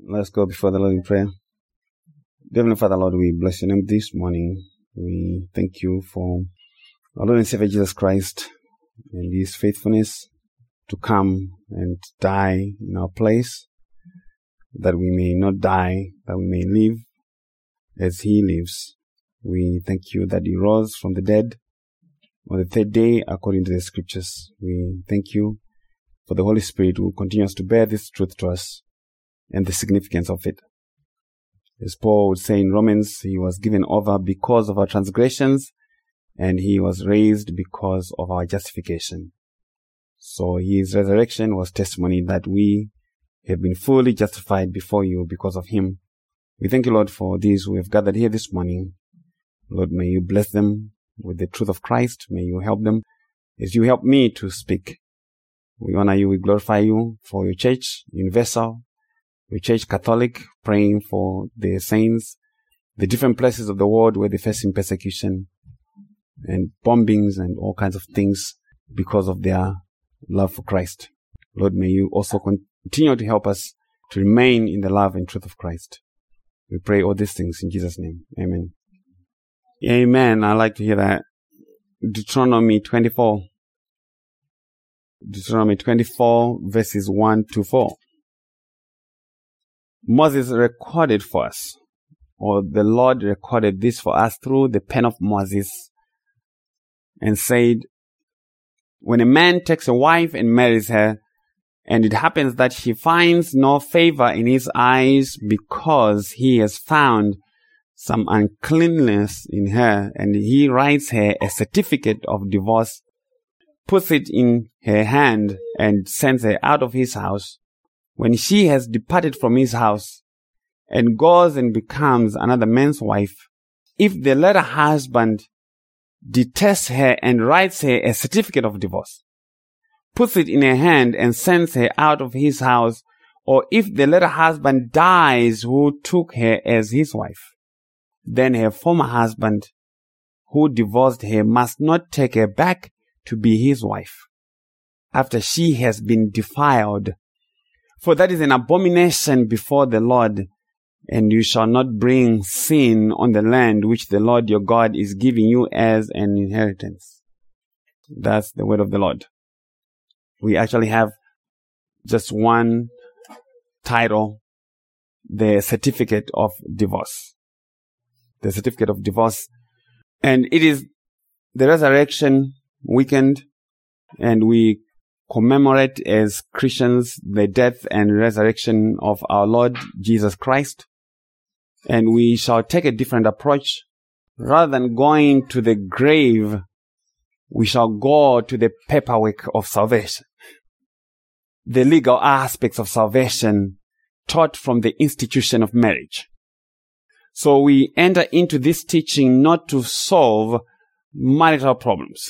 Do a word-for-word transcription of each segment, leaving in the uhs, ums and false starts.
Let's go before the Lord in prayer. Heavenly Father, Lord, we bless your name this morning. We thank you for our Lord and Savior Jesus Christ and his faithfulness to come and die in our place, that we may not die, that we may live as he lives. We thank you that he rose from the dead on the third day according to the scriptures. We thank you for the Holy Spirit who continues to bear this truth to us and the significance of it. As Paul would say in Romans, he was given over because of our transgressions, and he was raised because of our justification. So his resurrection was testimony that we have been fully justified before you because of him. We thank you, Lord, for these who have gathered here this morning. Lord, may you bless them with the truth of Christ. May you help them as you help me to speak. We honor you, we glorify you for your church, universal, your church Catholic, praying for the saints, the different places of the world where they're facing persecution and bombings and all kinds of things because of their love for Christ. Lord, may you also continue to help us to remain in the love and truth of Christ. We pray all these things in Jesus' name. Amen. Amen. I like to hear that. Deuteronomy twenty-four. Deuteronomy twenty-four, verses one to four. Moses recorded for us, or the Lord recorded this for us through the pen of Moses, and said, when a man takes a wife and marries her, and it happens that she finds no favor in his eyes because he has found some uncleanness in her, and he writes her a certificate of divorce, puts it in her hand, and sends her out of his house. When she has departed from his house and goes and becomes another man's wife, if the latter husband detests her and writes her a certificate of divorce, puts it in her hand and sends her out of his house, or if the latter husband dies who took her as his wife, then her former husband who divorced her must not take her back to be his wife after she has been defiled. For that is an abomination before the Lord, and you shall not bring sin on the land which the Lord your God is giving you as an inheritance. That's the word of the Lord. We actually have just one title, the certificate of divorce. The certificate of divorce. And it is the resurrection weekend, and we commemorate as Christians the death and resurrection of our Lord Jesus Christ. And we shall take a different approach. Rather than going to the grave, we shall go to the paperwork of salvation. The legal aspects of salvation taught from the institution of marriage. So we enter into this teaching not to solve marital problems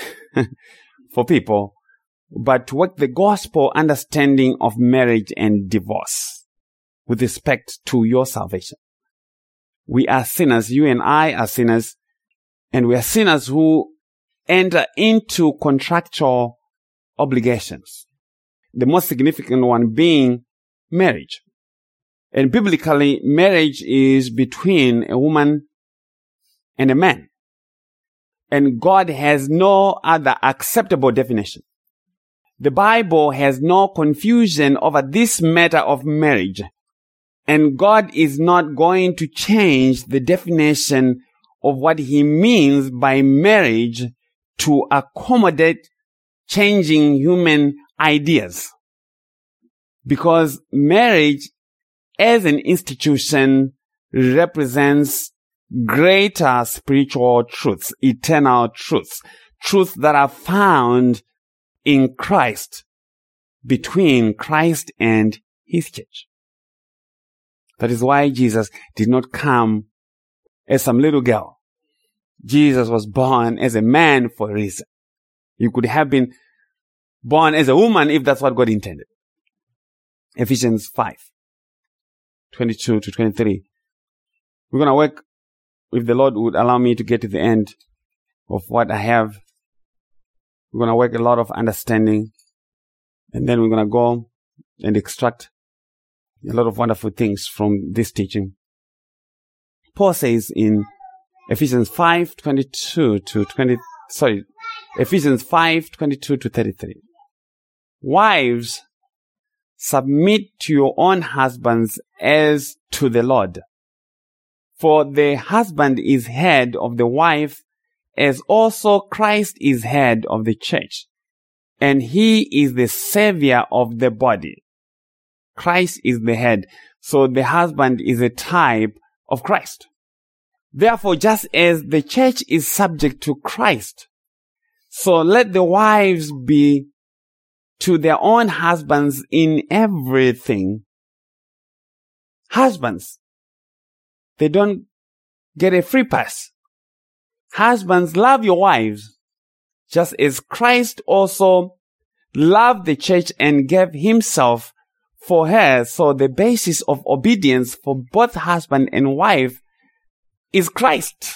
for people, but to work the gospel understanding of marriage and divorce with respect to your salvation. We are sinners. You and I are sinners, and we are sinners who enter into contractual obligations. The most significant one being marriage. And biblically, marriage is between a woman and a man. And God has no other acceptable definition. The Bible has no confusion over this matter of marriage. And God is not going to change the definition of what he means by marriage to accommodate changing human ideas. Because marriage as an institution represents greater spiritual truths, eternal truths, truths that are found in Christ, between Christ and his church. That is why Jesus did not come as some little girl. Jesus was born as a man for a reason. He could have been born as a woman if that's what God intended. Ephesians five, twenty-two to twenty-three. We're going to work, if the Lord would allow me to get to the end of what I have. We're going to work a lot of understanding, and then we're going to go and extract a lot of wonderful things from this teaching. Paul says in Ephesians five twenty-two to twenty, sorry, Ephesians five twenty-two to thirty-three. Wives, submit to your own husbands as to the Lord. For the husband is head of the wife, as also Christ is head of the church, and he is the savior of the body. Christ is the head, so the husband is a type of Christ. Therefore, just as the church is subject to Christ, so let the wives be to their own husbands in everything. Husbands, they don't get a free pass. Husbands, love your wives, just as Christ also loved the church and gave himself for her. So the basis of obedience for both husband and wife is Christ.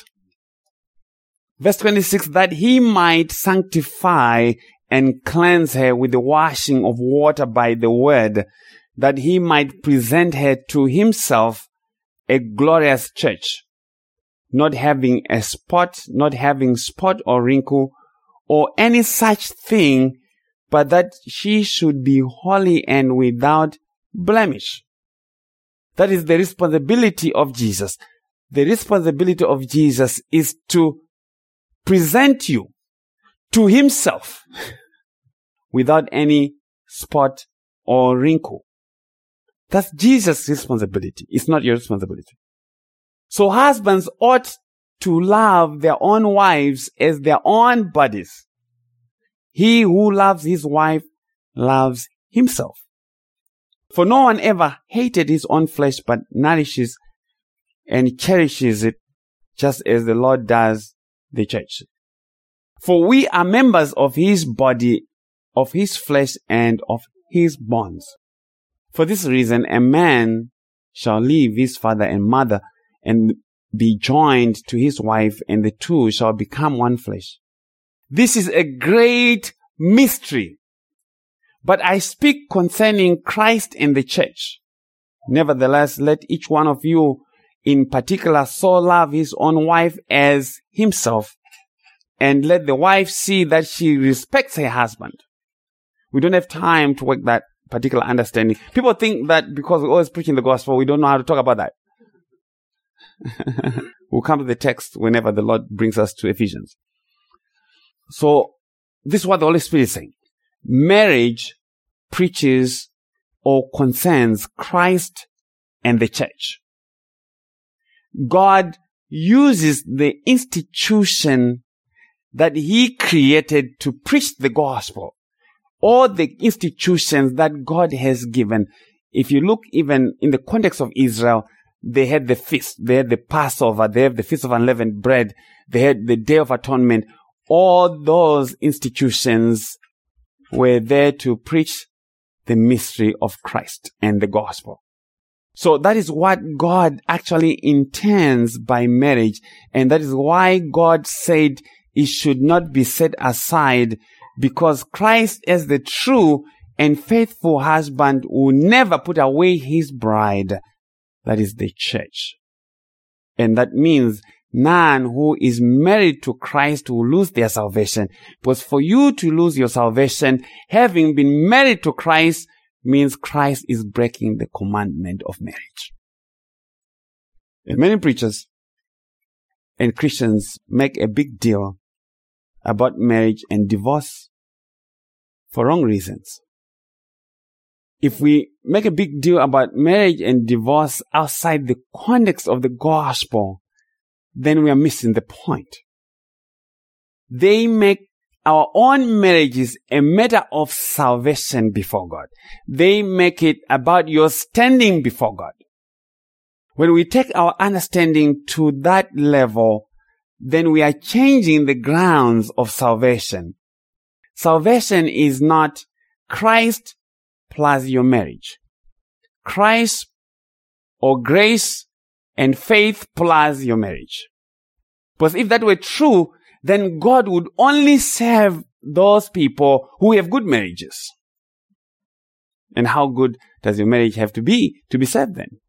Verse twenty-six, that he might sanctify and cleanse her with the washing of water by the word, that he might present her to himself a glorious church, not having a spot, not having spot or wrinkle or any such thing, but that she should be holy and without blemish. That is the responsibility of Jesus. The responsibility of Jesus is to present you to himself without any spot or wrinkle. That's Jesus' responsibility. It's not your responsibility. So husbands ought to love their own wives as their own bodies. He who loves his wife loves himself. For no one ever hated his own flesh, but nourishes and cherishes it, just as the Lord does the church. For we are members of his body, of his flesh, and of his bones. For this reason, a man shall leave his father and mother and be joined to his wife, and the two shall become one flesh. This is a great mystery, but I speak concerning Christ and the church. Nevertheless, let each one of you in particular so love his own wife as himself, and let the wife see that she respects her husband. We don't have time to work that particular understanding. People think that because we're always preaching the gospel, we don't know how to talk about that. We'll come to the text whenever the Lord brings us to Ephesians. So, this is what the Holy Spirit is saying. Marriage preaches or concerns Christ and the church. God uses the institution that he created to preach the gospel. All the institutions that God has given. If you look even in the context of Israel, they had the feast, they had the Passover, they have the Feast of Unleavened Bread, they had the Day of Atonement. All those institutions were there to preach the mystery of Christ and the gospel. So that is what God actually intends by marriage. And that is why God said it should not be set aside, because Christ as the true and faithful husband will never put away his bride. That is the church. And that means none who is married to Christ will lose their salvation. Because for you to lose your salvation, having been married to Christ, means Christ is breaking the commandment of marriage. And many preachers and Christians make a big deal about marriage and divorce for wrong reasons. If we make a big deal about marriage and divorce outside the context of the gospel, then we are missing the point. They make our own marriages a matter of salvation before God. They make it about your standing before God. When we take our understanding to that level, then we are changing the grounds of salvation. Salvation is not Christ plus your marriage. Christ or grace and faith plus your marriage. Because if that were true, then God would only save those people who have good marriages. And how good does your marriage have to be to be saved then?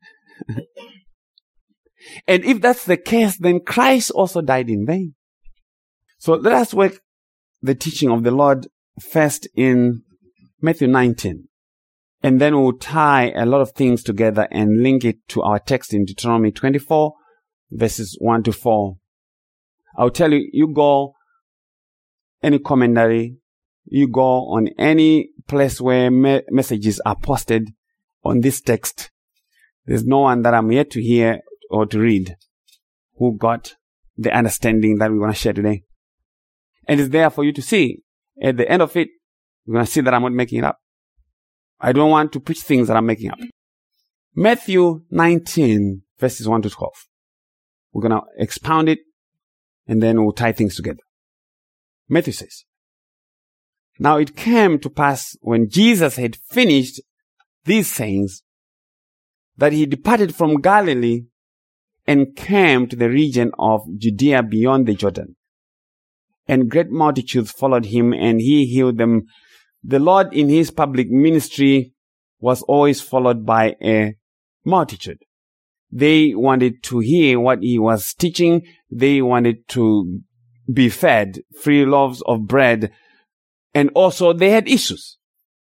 And if that's the case, then Christ also died in vain. So let us work the teaching of the Lord first in Matthew nineteen. And then we'll tie a lot of things together and link it to our text in Deuteronomy twenty-four, verses one to four. I'll tell you, you go any commentary, you go on any place where me- messages are posted on this text. There's no one that I'm yet to hear or to read who got the understanding that we want to share today. And it's there for you to see. At the end of it, you're going to see that I'm not making it up. I don't want to preach things that I'm making up. Matthew nineteen, verses one to twelve. We're going to expound it, and then we'll tie things together. Matthew says, "Now it came to pass when Jesus had finished these sayings, that he departed from Galilee and came to the region of Judea beyond the Jordan. And great multitudes followed him, and he healed them. The Lord in his public ministry was always followed by a multitude. They wanted to hear what he was teaching. They wanted to be fed free loaves of bread. And also they had issues,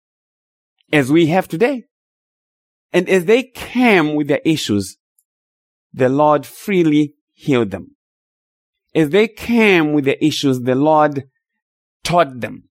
as we have today. And as they came with their issues, the Lord freely healed them. As they came with their issues, the Lord taught them."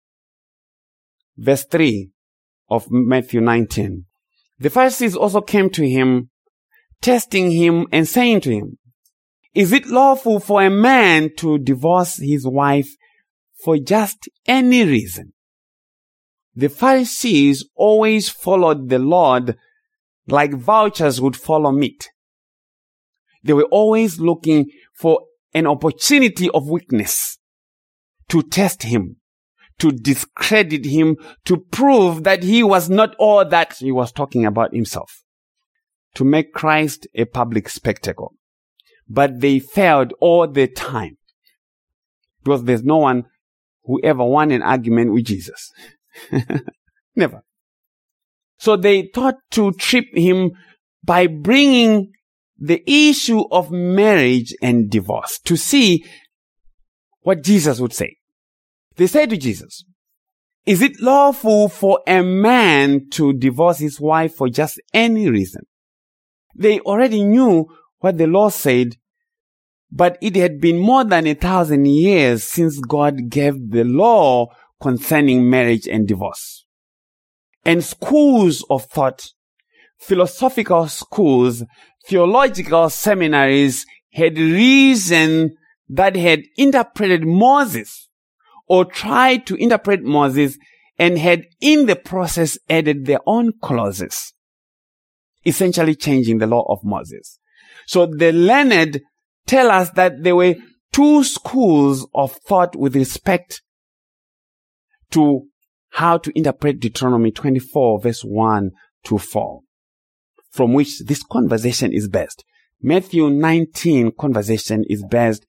Verse three of Matthew nineteen. "The Pharisees also came to him, testing him and saying to him, 'Is it lawful for a man to divorce his wife for just any reason?' The Pharisees always followed the Lord like vultures would follow meat. They were always looking for an opportunity of weakness to test him, to discredit him, to prove that he was not all that he was talking about himself, to make Christ a public spectacle. But they failed all the time, because there's no one who ever won an argument with Jesus. Never. So they thought to trip him by bringing the issue of marriage and divorce to see what Jesus would say. They said to Jesus, "Is it lawful for a man to divorce his wife for just any reason?" They already knew what the law said, but it had been more than a thousand years since God gave the law concerning marriage and divorce. And schools of thought, philosophical schools, theological seminaries had reason that had interpreted Moses or tried to interpret Moses and had in the process added their own clauses, essentially changing the law of Moses. So the learned tell us that there were two schools of thought with respect to how to interpret Deuteronomy twenty-four, verse one to four, from which this conversation is based. Matthew nineteen conversation is based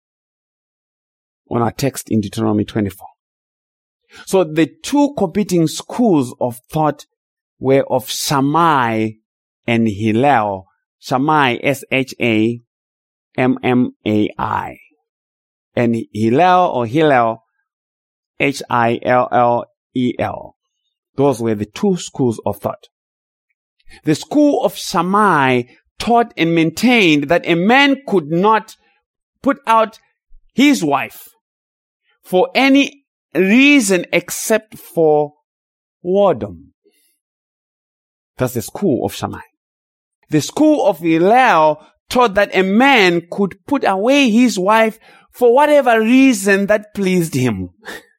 on our text in Deuteronomy twenty-four. So the two competing schools of thought were of Shammai and Hillel. Shammai, S H A M M A I. And Hillel or Hillel, H I L L E L. Those were the two schools of thought. The school of Shammai taught and maintained that a man could not put out his wife for any reason except for whoredom. That's the school of Shammai. The school of Hillel taught that a man could put away his wife for whatever reason that pleased him.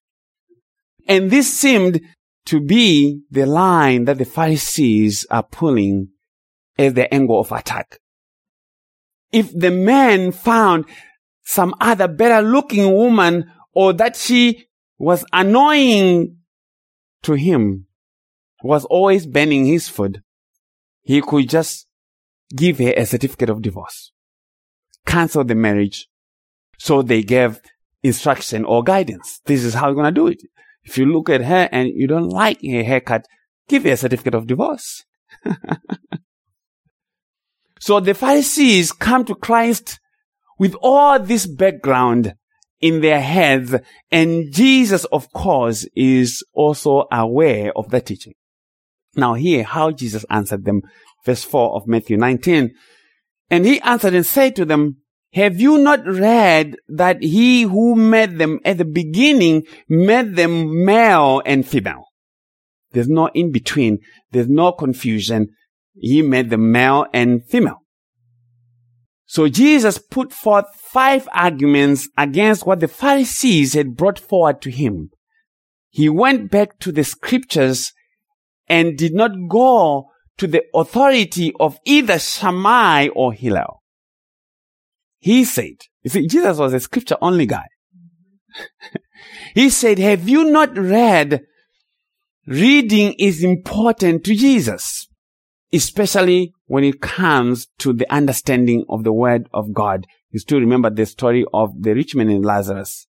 And this seemed to be the line that the Pharisees are pulling as the angle of attack. If the man found some other better looking woman, or that she was annoying to him, was always burning his food, he could just give her a certificate of divorce, cancel the marriage. So they gave instruction or guidance. This is how you're going to do it. If you look at her and you don't like her haircut, give her a certificate of divorce. So the Pharisees come to Christ with all this background in their heads, and Jesus, of course, is also aware of the teaching. Now hear how Jesus answered them. Verse four of Matthew nineteen. And he answered and said to them, have you not read that he who made them at the beginning made them male and female? There's no in between. There's no confusion. He made them male and female. So Jesus put forth five arguments against what the Pharisees had brought forward to him. He went back to the scriptures and did not go to the authority of either Shammai or Hillel. He said, you see, Jesus was a scripture-only guy. He said, have you not read? Reading is important to Jesus, especially when it comes to the understanding of the word of God. You still remember the story of the rich man and Lazarus.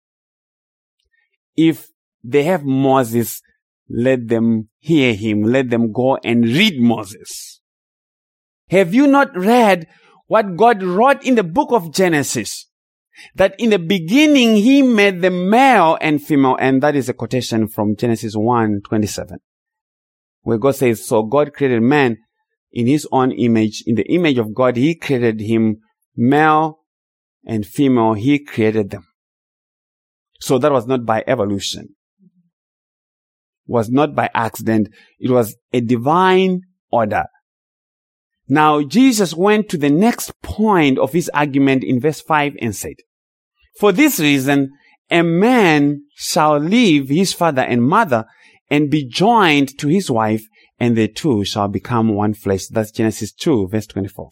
If they have Moses, let them hear him. Let them go and read Moses. Have you not read what God wrote in the book of Genesis? That in the beginning he made them male and female. And that is a quotation from Genesis one twenty-seven. Where God says, so God created man in his own image. In the image of God, he created him male and female. He created them. So that was not by evolution. Was not by accident. It was a divine order. Now, Jesus went to the next point of his argument in verse five and said, for this reason, a man shall leave his father and mother and be joined to his wife, and the two shall become one flesh. That's Genesis two, verse twenty-four.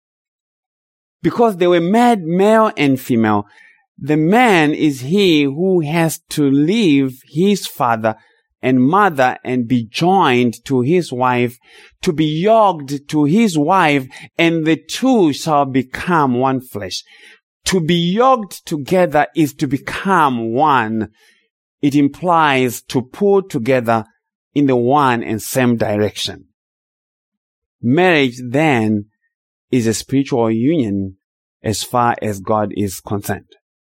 Because they were made male and female, the man is he who has to leave his father and mother and be joined to his wife, to be yoked to his wife, and the two shall become one flesh. To be yoked together is to become one. It implies to pull together in the one and same direction. Marriage then is a spiritual union as far as God is concerned.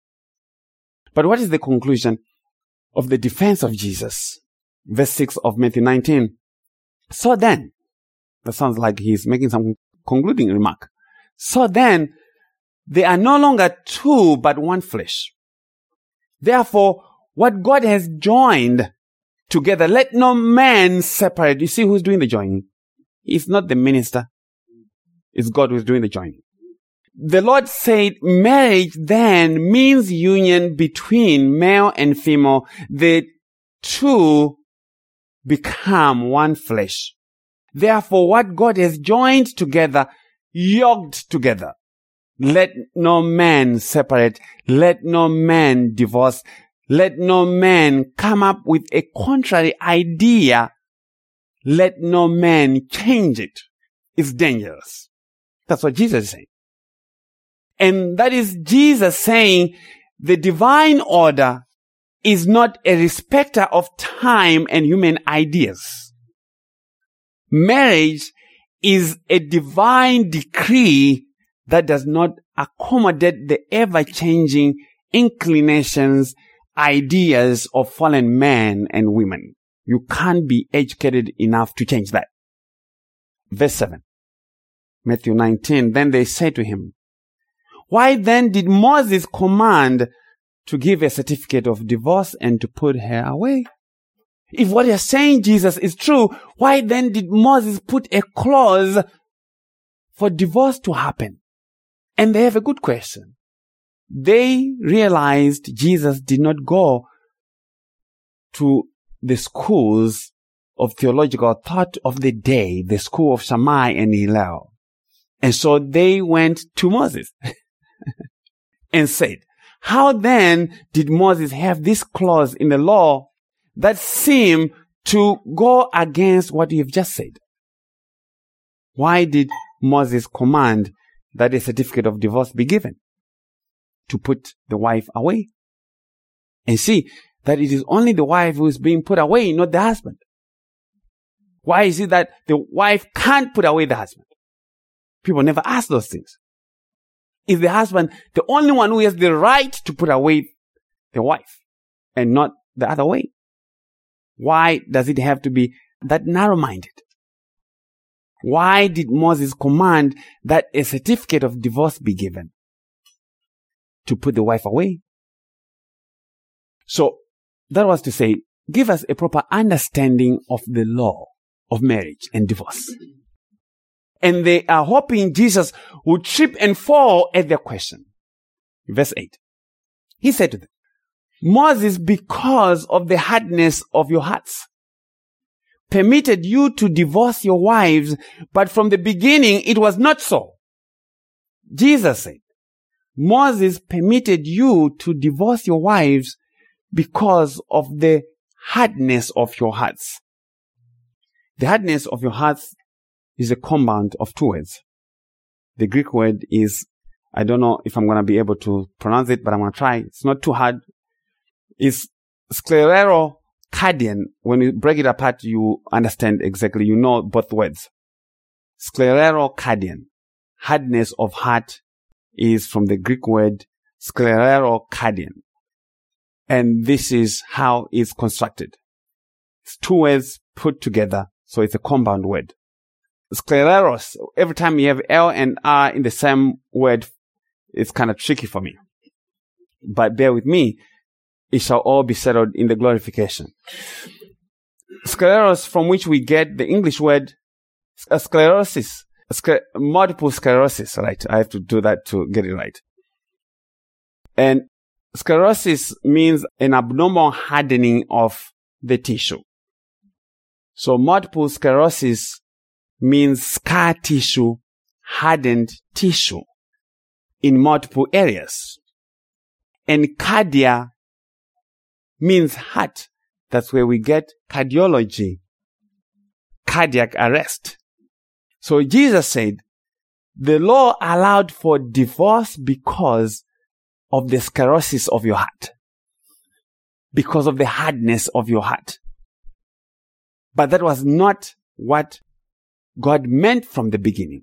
But what is the conclusion of the defense of Jesus? Verse six of Matthew nineteen. So then, that sounds like he's making some concluding remark. So then, they are no longer two, but one flesh. Therefore, what God has joined together, let no man separate. You see who's doing the joining? It's not the minister. It's God who's doing the joining. The Lord said marriage then means union between male and female. The two become one flesh. Therefore, what God has joined together, yoked together, let no man separate. Let no man divorce. Let no man come up with a contrary idea. Let no man change it. It's dangerous. That's what Jesus is saying. And that is Jesus saying the divine order is not a respecter of time and human ideas. Marriage is a divine decree that does not accommodate the ever-changing inclinations, ideas of fallen men and women. You can't be educated enough to change that. Verse seven. Matthew nineteen. Then they said to him, why then did Moses command to give a certificate of divorce and to put her away? If what you're saying, Jesus, is true, why then did Moses put a clause for divorce to happen? And they have a good question. They realized Jesus did not go to the schools of theological thought of the day, the school of Shammai and Hillel. And so they went to Moses and said, how then did Moses have this clause in the law that seemed to go against what you've just said? Why did Moses command that a certificate of divorce be given? To put the wife away. And see that it is only the wife who is being put away, not the husband. Why is it that the wife can't put away the husband? People never ask those things. Is the husband the only one who has the right to put away the wife and not the other way? Why does it have to be that narrow-minded? Why did Moses command that a certificate of divorce be given? To put the wife away. So that was to say, give us a proper understanding of the law of marriage and divorce. And they are hoping Jesus would trip and fall at their question. Verse eight. He said to them, Moses, because of the hardness of your hearts, permitted you to divorce your wives, but from the beginning it was not so. Jesus said, Moses permitted you to divorce your wives because of the hardness of your hearts. The hardness of your hearts is a compound of two words. The Greek word is, I don't know if I'm going to be able to pronounce it, but I'm going to try. It's not too hard. It's sclerocardian. When you break it apart, you understand exactly. You know both words. Sclerocardian. Hardness of heart is from the Greek word sclerocardian. And this is how it's constructed. It's two words put together, so it's a compound word. Scleros, every time you have L and R in the same word, it's kind of tricky for me. But bear with me, it shall all be settled in the glorification. Scleros, from which we get the English word uh, sclerosis. Scler- multiple sclerosis, right? I have to do that to get it right. And sclerosis means an abnormal hardening of the tissue. So multiple sclerosis means scar tissue, hardened tissue in multiple areas. And cardia means heart. That's where we get cardiology, cardiac arrest. So Jesus said, the law allowed for divorce because of the sclerosis of your heart, because of the hardness of your heart. But that was not what God meant from the beginning.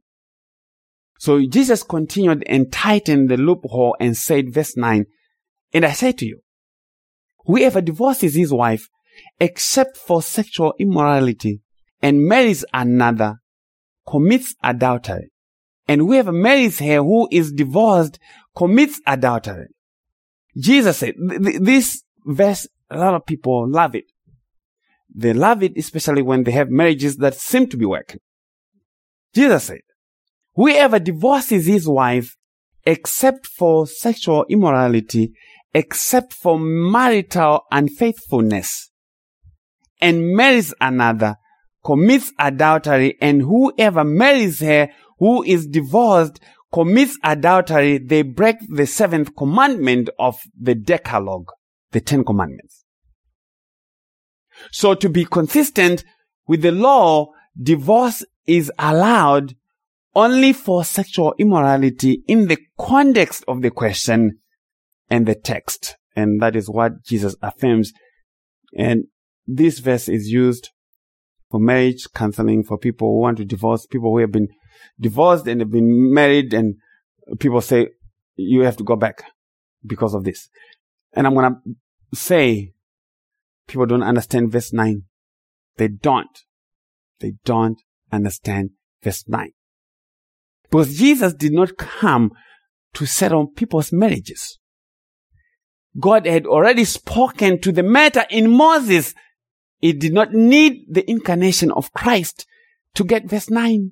So Jesus continued and tightened the loophole and said, verse nine, and I say to you, whoever divorces his wife except for sexual immorality and marries another commits adultery. And whoever marries her who is divorced commits adultery. Jesus said, th- th- this verse, a lot of people love it. They love it, especially when they have marriages that seem to be working. Jesus said, whoever divorces his wife except for sexual immorality, except for marital unfaithfulness, and marries another, commits adultery, and whoever marries her who is divorced commits adultery. They break the seventh commandment of the Decalogue, the Ten Commandments. So to be consistent with the law, divorce is allowed only for sexual immorality in the context of the question and the text. And that is what Jesus affirms. And this verse is used for marriage counseling for people who want to divorce, people who have been divorced and have been married, and people say, you have to go back because of this. And I'm going to say, people don't understand verse nine. They don't. They don't understand verse nine. Because Jesus did not come to settle people's marriages. God had already spoken to the matter in Moses. It did not need the incarnation of Christ to get verse nine.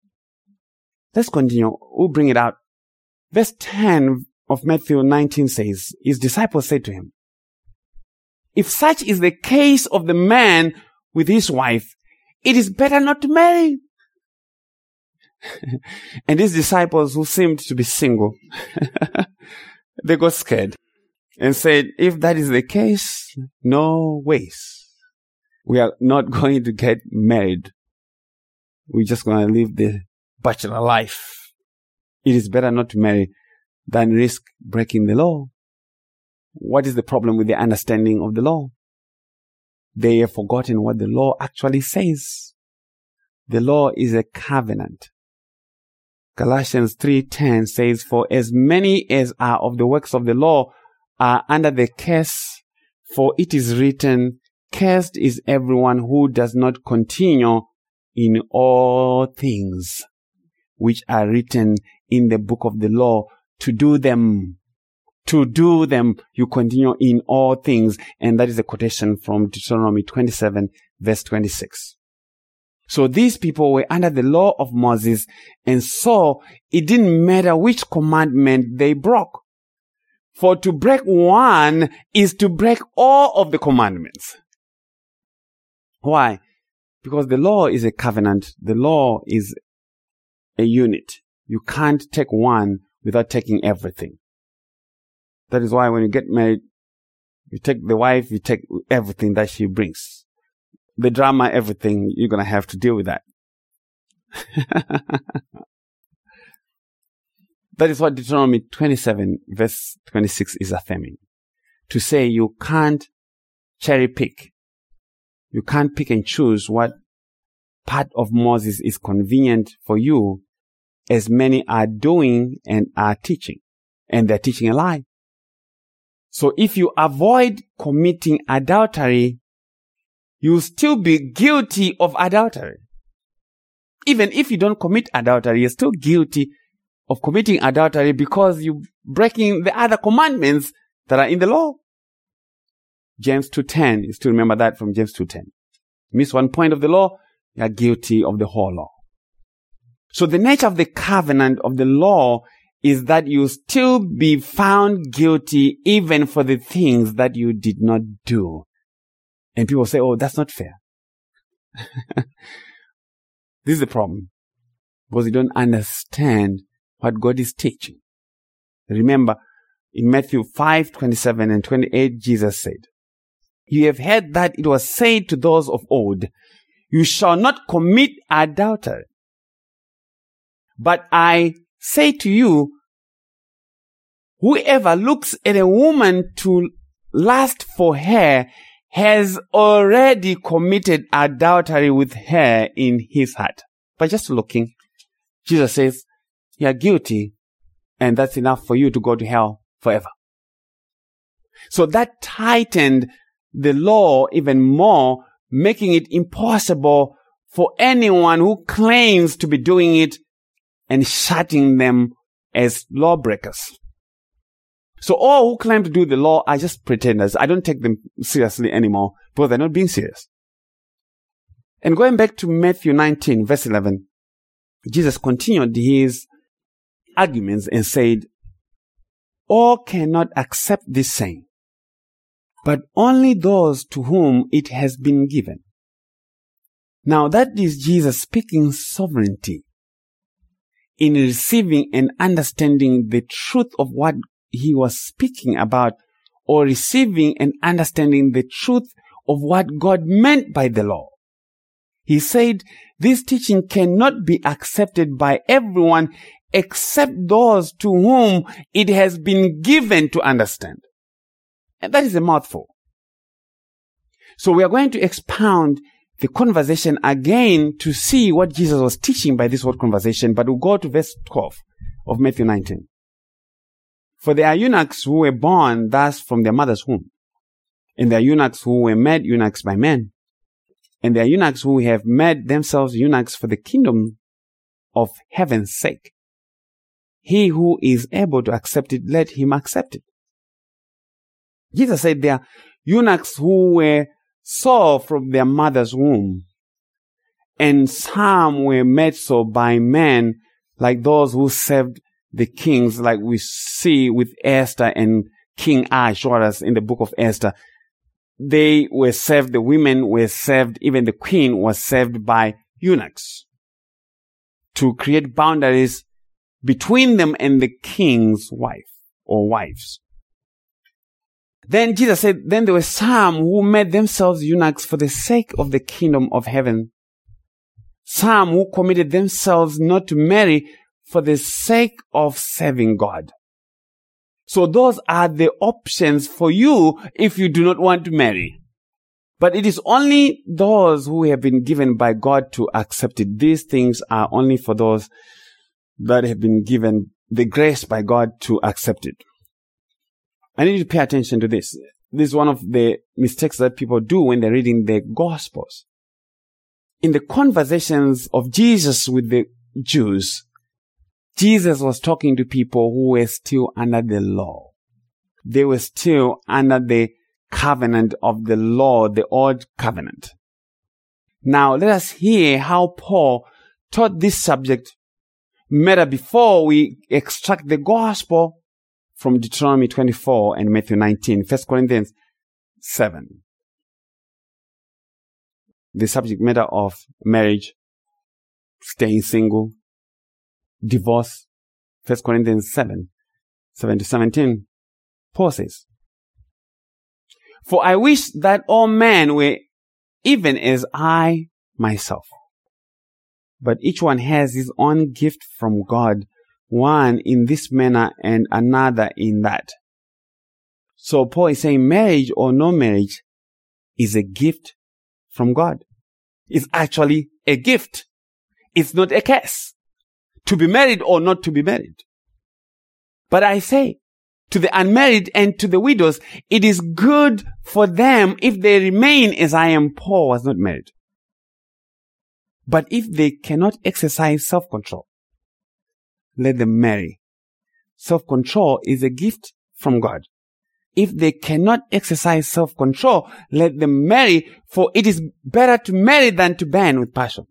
Let's continue. We'll bring it out. Verse ten of Matthew nineteen says, his disciples said to him, if such is the case of the man with his wife, it is better not to marry. And these disciples who seemed to be single, they got scared and said, if that is the case, no ways. We are not going to get married. We're just going to live the bachelor life. It is better not to marry than risk breaking the law. What is the problem with the understanding of the law? They have forgotten what the law actually says. The law is a covenant. Galatians three ten says, "For as many as are of the works of the law are under the curse, for it is written, cursed is everyone who does not continue in all things which are written in the book of the law to do them." To do them, you continue in all things. And that is a quotation from Deuteronomy twenty-seven, verse twenty-six. So these people were under the law of Moses, and so it didn't matter which commandment they broke. For to break one is to break all of the commandments. Why? Because the law is a covenant. The law is a unit. You can't take one without taking everything. That is why when you get married, you take the wife, you take everything that she brings. The drama, everything, you're going to have to deal with that. That is what Deuteronomy twenty-seven, verse twenty-six is affirming. To say you can't cherry pick. You can't pick and choose what part of Moses is convenient for you, as many are doing and are teaching. And they're teaching a lie. So if you avoid committing adultery, you'll still be guilty of adultery. Even if you don't commit adultery, you're still guilty of committing adultery because you're breaking the other commandments that are in the law. James two ten, you still remember that from James two ten. Miss one point of the law, you're guilty of the whole law. So the nature of the covenant of the law is that you still be found guilty even for the things that you did not do. And people say, oh, that's not fair. This is the problem. Because you don't understand what God is teaching. Remember, in Matthew five twenty-seven and twenty-eight, Jesus said, "You have heard that it was said to those of old, you shall not commit adultery. But I say to you, whoever looks at a woman to lust for her has already committed adultery with her in his heart." By just looking, Jesus says, you are guilty, and that's enough for you to go to hell forever. So that tightened the law even more, making it impossible for anyone who claims to be doing it and shutting them as lawbreakers. So all who claim to do the law are just pretenders. I don't take them seriously anymore because they're not being serious. And going back to Matthew nineteen, verse eleven, Jesus continued his arguments and said, all cannot accept this saying, but only those to whom it has been given. Now that is Jesus speaking sovereignty in receiving and understanding the truth of what he was speaking about, or receiving and understanding the truth of what God meant by the law. He said, this teaching cannot be accepted by everyone except those to whom it has been given to understand. And that is a mouthful. So we are going to expound the conversation again to see what Jesus was teaching by this word conversation, but we'll go to verse twelve of Matthew nineteen. For there are eunuchs who were born thus from their mother's womb, and there are eunuchs who were made eunuchs by men, and there are eunuchs who have made themselves eunuchs for the kingdom of heaven's sake. He who is able to accept it, let him accept it. Jesus said there are eunuchs who were so from their mother's womb, and some were made so by men, like those who served the kings, like we see with Esther and King Ahasuerus in the book of Esther. They were served, the women were served, even the queen was served by eunuchs to create boundaries between them and the king's wife or wives. Then Jesus said, then there were some who made themselves eunuchs for the sake of the kingdom of heaven. Some who committed themselves not to marry for the sake of serving God. So those are the options for you if you do not want to marry. But it is only those who have been given by God to accept it. These things are only for those that have been given the grace by God to accept it. I need you to pay attention to this. This is one of the mistakes that people do when they're reading the Gospels. In the conversations of Jesus with the Jews, Jesus was talking to people who were still under the law. They were still under the covenant of the law, the old covenant. Now, let us hear how Paul taught this subject matter before we extract the gospel from Deuteronomy twenty-four and Matthew nineteen, First Corinthians seven. The subject matter of marriage, staying single, divorce, First Corinthians seven, seven to seventeen. Paul says, "For I wish that all men were even as I myself. But each one has his own gift from God, one in this manner and another in that." So Paul is saying marriage or no marriage is a gift from God. It's actually a gift. It's not a curse. To be married or not to be married. But I say, to the unmarried and to the widows, it is good for them if they remain as I am. Paul was not married. But if they cannot exercise self-control, let them marry. Self-control is a gift from God. If they cannot exercise self-control, let them marry, for it is better to marry than to burn with passion.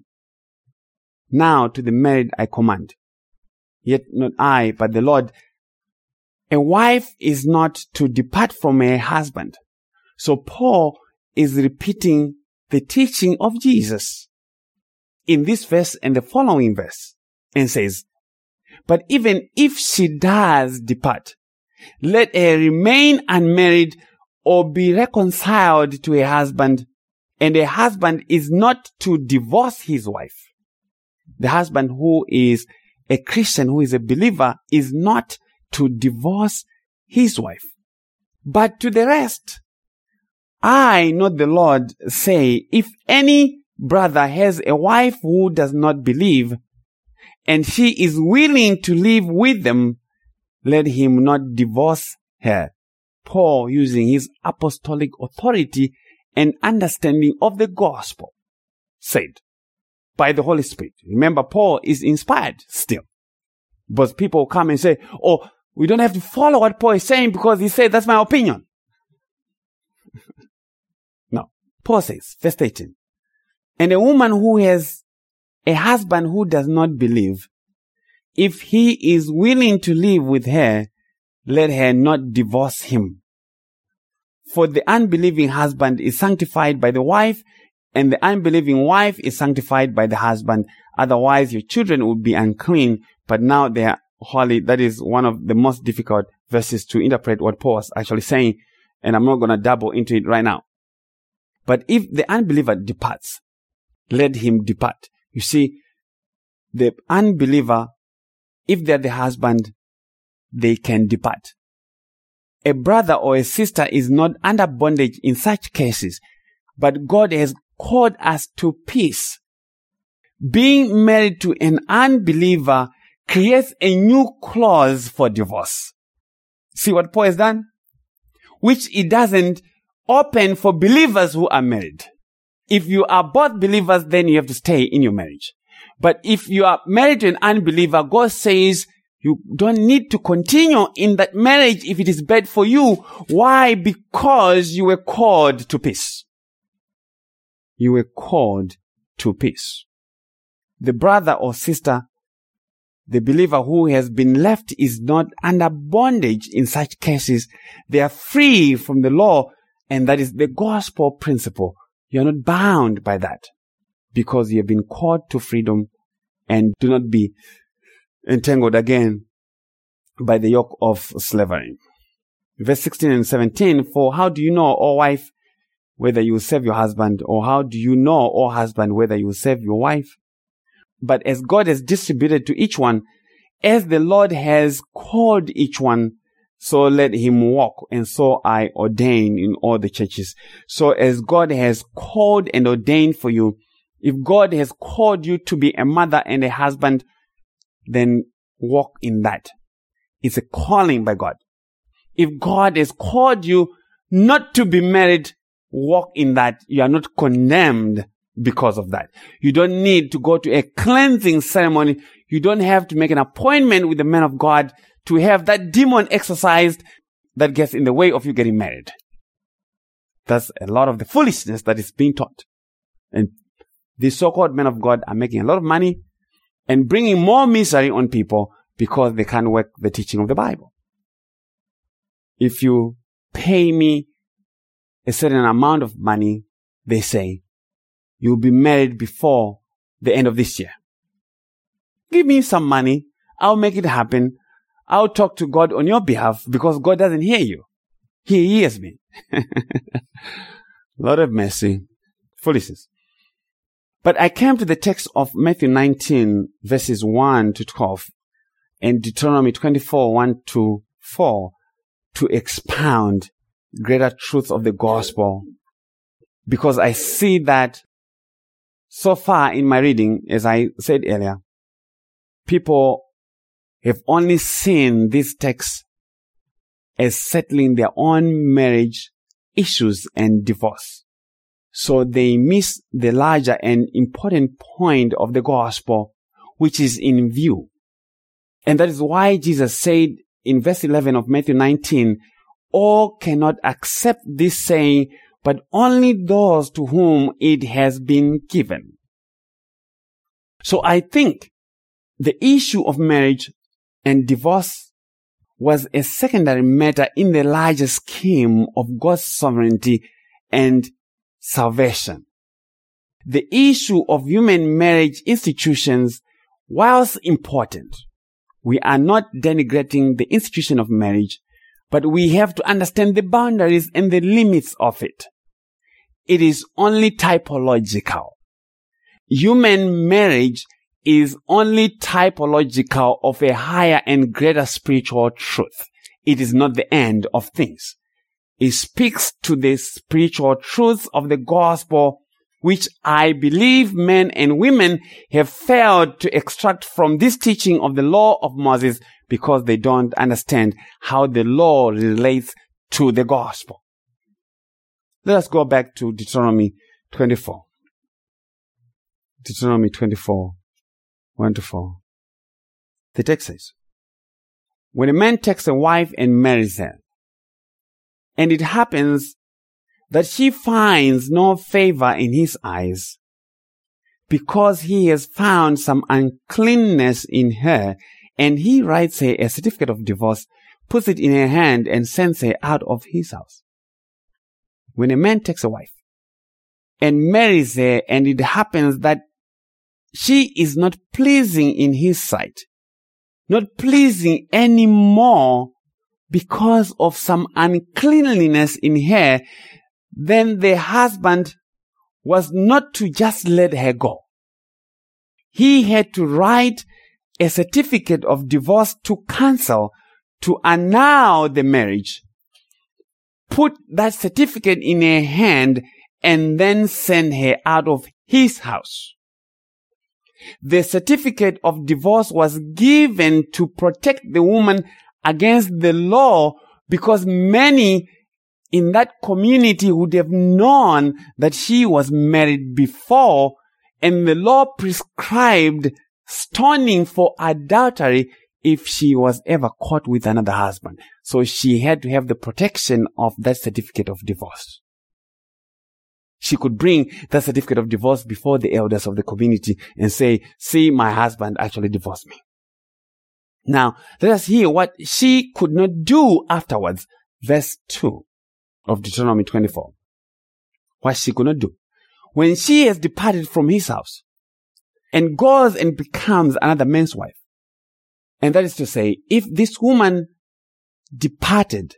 Now to the married I command, yet not I, but the Lord. A wife is not to depart from her husband. So Paul is repeating the teaching of Jesus in this verse and the following verse, and says, "But even if she does depart, let her remain unmarried or be reconciled to her husband, and her husband is not to divorce his wife." The husband who is a Christian, who is a believer, is not to divorce his wife. But to the rest, I, not the Lord, say, if any brother has a wife who does not believe, and she is willing to live with them, let him not divorce her. Paul, using his apostolic authority and understanding of the gospel, said, by the Holy Spirit. Remember, Paul is inspired still. But people come and say, oh, we don't have to follow what Paul is saying because he said that's my opinion. No. Paul says, verse eighteen, "And a woman who has a husband who does not believe, if he is willing to live with her, let her not divorce him. For the unbelieving husband is sanctified by the wife, and the unbelieving wife is sanctified by the husband. Otherwise your children would be unclean, but now they are holy." That is one of the most difficult verses to interpret what Paul was actually saying, and I'm not going to dabble into it right now. But if the unbeliever departs, let him depart. You see, the unbeliever, if they're the husband, they can depart. A brother or a sister is not under bondage in such cases, but God has called us to peace. Being married to an unbeliever creates a new clause for divorce. See what Paul has done? Which it doesn't open for believers who are married. If you are both believers, then you have to stay in your marriage. But if you are married to an unbeliever, God says you don't need to continue in that marriage if it is bad for you. Why? Because you were called to peace. You were called to peace. The brother or sister, the believer who has been left, is not under bondage in such cases. They are free from the law, and that is the gospel principle. You are not bound by that because you have been called to freedom, and do not be entangled again by the yoke of slavery. Verse sixteen and seventeen, "For how do you know, O wife, whether you will serve your husband? Or how do you know, O husband, whether you will serve your wife? But as God has distributed to each one, as the Lord has called each one, so let him walk, and so I ordain in all the churches. So as God has called and ordained for you, if God has called you to be a mother and a husband, then walk in that. It's a calling by God. If God has called you not to be married, walk in that. You are not condemned because of that. You don't need to go to a cleansing ceremony. You don't have to make an appointment with the man of God to have that demon exorcised that gets in the way of you getting married. That's a lot of the foolishness that is being taught. And these so-called men of God are making a lot of money and bringing more misery on people because they can't work the teaching of the Bible. If you pay me a certain amount of money, they say, you'll be married before the end of this year. Give me some money. I'll make it happen. I'll talk to God on your behalf because God doesn't hear you. He hears me. Lord have mercy. Foolishness. But I came to the text of Matthew nineteen, verses one to twelve, and Deuteronomy twenty-four, one to four, to expound greater truths of the gospel. Because I see that so far in my reading, as I said earlier, people have only seen this text as settling their own marriage issues and divorce. So they miss the larger and important point of the gospel, which is in view. And that is why Jesus said in verse eleven of Matthew nineteen, all cannot accept this saying, but only those to whom it has been given. So I think the issue of marriage and divorce was a secondary matter in the larger scheme of God's sovereignty and salvation. The issue of human marriage institutions, whilst important, we are not denigrating the institution of marriage, but we have to understand the boundaries and the limits of it. It is only typological. Human marriage is only typological of a higher and greater spiritual truth. It is not the end of things. It speaks to the spiritual truths of the gospel, which I believe men and women have failed to extract from this teaching of the law of Moses because they don't understand how the law relates to the gospel. Let us go back to Deuteronomy twenty-four. Deuteronomy twenty-four, one to four. The text says, when a man takes a wife and marries her, and it happens that she finds no favor in his eyes, because he has found some uncleanness in her, and he writes her a certificate of divorce, puts it in her hand, and sends her out of his house. When a man takes a wife and marries her, and it happens that she is not pleasing in his sight, not pleasing anymore because of some uncleanliness in her, then the husband was not to just let her go. He had to write a certificate of divorce to cancel, to annul the marriage, put that certificate in her hand, and then send her out of his house. The certificate of divorce was given to protect the woman against the law, because many in that community would have known that she was married before, and the law prescribed stoning for adultery if she was ever caught with another husband. So she had to have the protection of that certificate of divorce. She could bring that certificate of divorce before the elders of the community and say, see, my husband actually divorced me. Now, let us hear what she could not do afterwards. Verse two of Deuteronomy twenty-four. What she could not do. When she has departed from his house and goes and becomes another man's wife. And that is to say, if this woman departed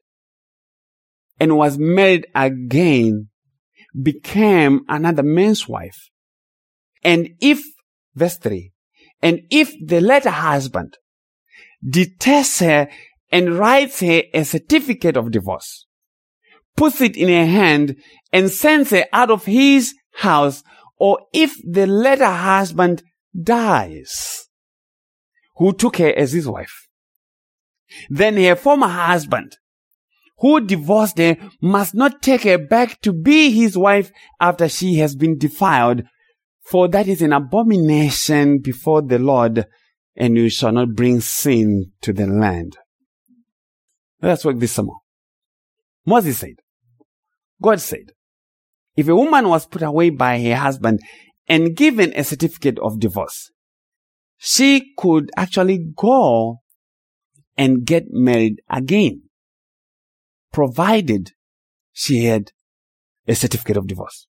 and was married again, became another man's wife, and if, verse three, and if the latter husband detests her and writes her a certificate of divorce, puts it in her hand, and sends her out of his house, or if the latter husband dies, who took her as his wife, then her former husband, who divorced her, must not take her back to be his wife after she has been defiled, for that is an abomination before the Lord, and you shall not bring sin to the land. Let's work this some more. Moses said, God said, if a woman was put away by her husband and given a certificate of divorce, she could actually go and get married again, provided she had a certificate of divorce.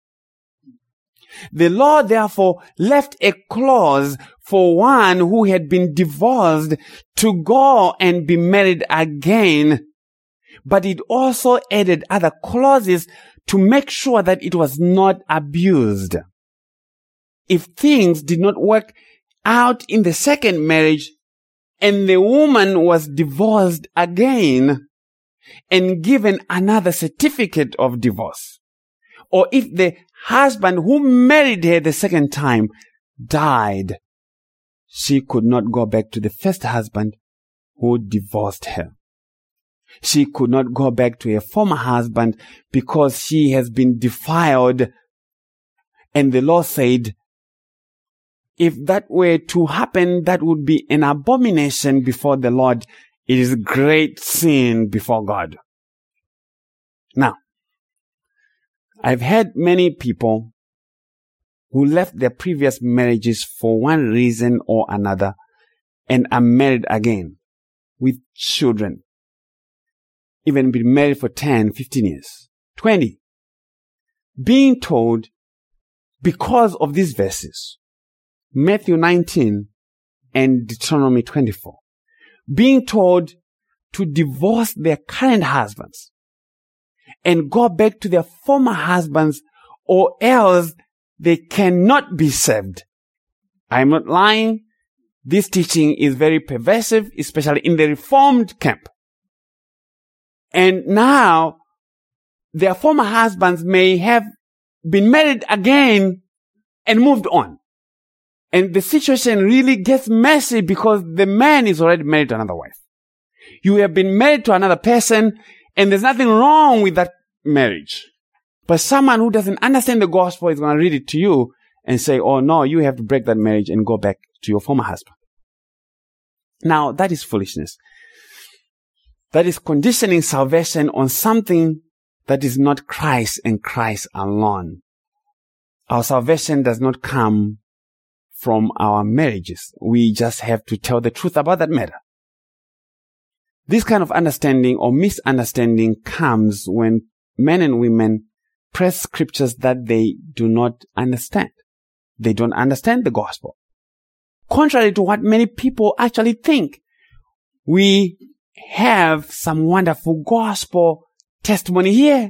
The law therefore left a clause for one who had been divorced to go and be married again, but it also added other clauses to make sure that it was not abused. If things did not work out in the second marriage and the woman was divorced again and given another certificate of divorce, or if the husband who married her the second time died, she could not go back to the first husband who divorced her. She could not go back to her former husband because she has been defiled. And the law said, if that were to happen, that would be an abomination before the Lord. It is great sin before God. Now, I've had many people who left their previous marriages for one reason or another and are married again with children. Even been married for ten, fifteen years, twenty. Being told, because of these verses, Matthew nineteen and Deuteronomy twenty-four, being told to divorce their current husbands and go back to their former husbands, or else they cannot be saved. I'm not lying. This teaching is very pervasive, especially in the Reformed camp. And now, their former husbands may have been married again and moved on. And the situation really gets messy because the man is already married to another wife. You have been married to another person, and there's nothing wrong with that marriage. But someone who doesn't understand the gospel is going to read it to you and say, oh no, you have to break that marriage and go back to your former husband. Now, that is foolishness. That is conditioning salvation on something that is not Christ and Christ alone. Our salvation does not come from our marriages. We just have to tell the truth about that matter. This kind of understanding or misunderstanding comes when men and women press scriptures that they do not understand. They don't understand the gospel. Contrary to what many people actually think, we have some wonderful gospel testimony here.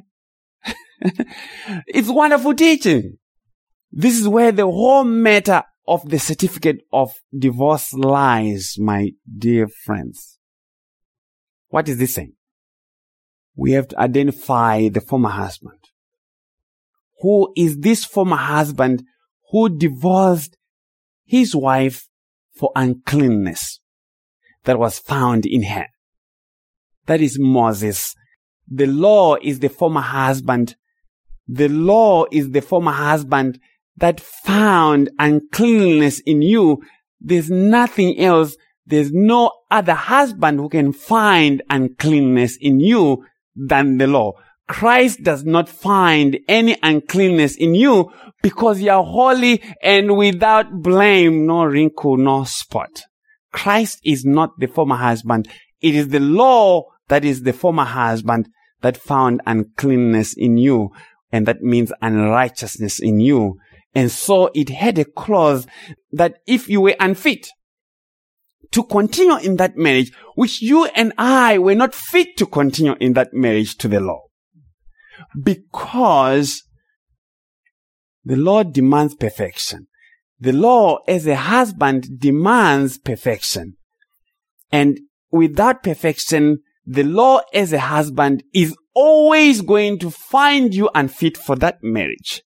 It's wonderful teaching. This is where the whole matter of the certificate of divorce lies, my dear friends. What is this saying? We have to identify the former husband. Who is this former husband who divorced his wife for uncleanness that was found in her? That is Moses. The law is the former husband. The law is the former husband that found uncleanness in you. There's nothing else. There's no other husband who can find uncleanness in you than the law. Christ does not find any uncleanness in you because you are holy and without blame, no wrinkle, no spot. Christ is not the former husband. It is the law that is the former husband that found uncleanness in you, and that means unrighteousness in you. And so it had a clause that if you were unfit to continue in that marriage, which you and I were not fit to continue in that marriage to the law, because the law demands perfection. The law as a husband demands perfection. And without perfection, the law as a husband is always going to find you unfit for that marriage.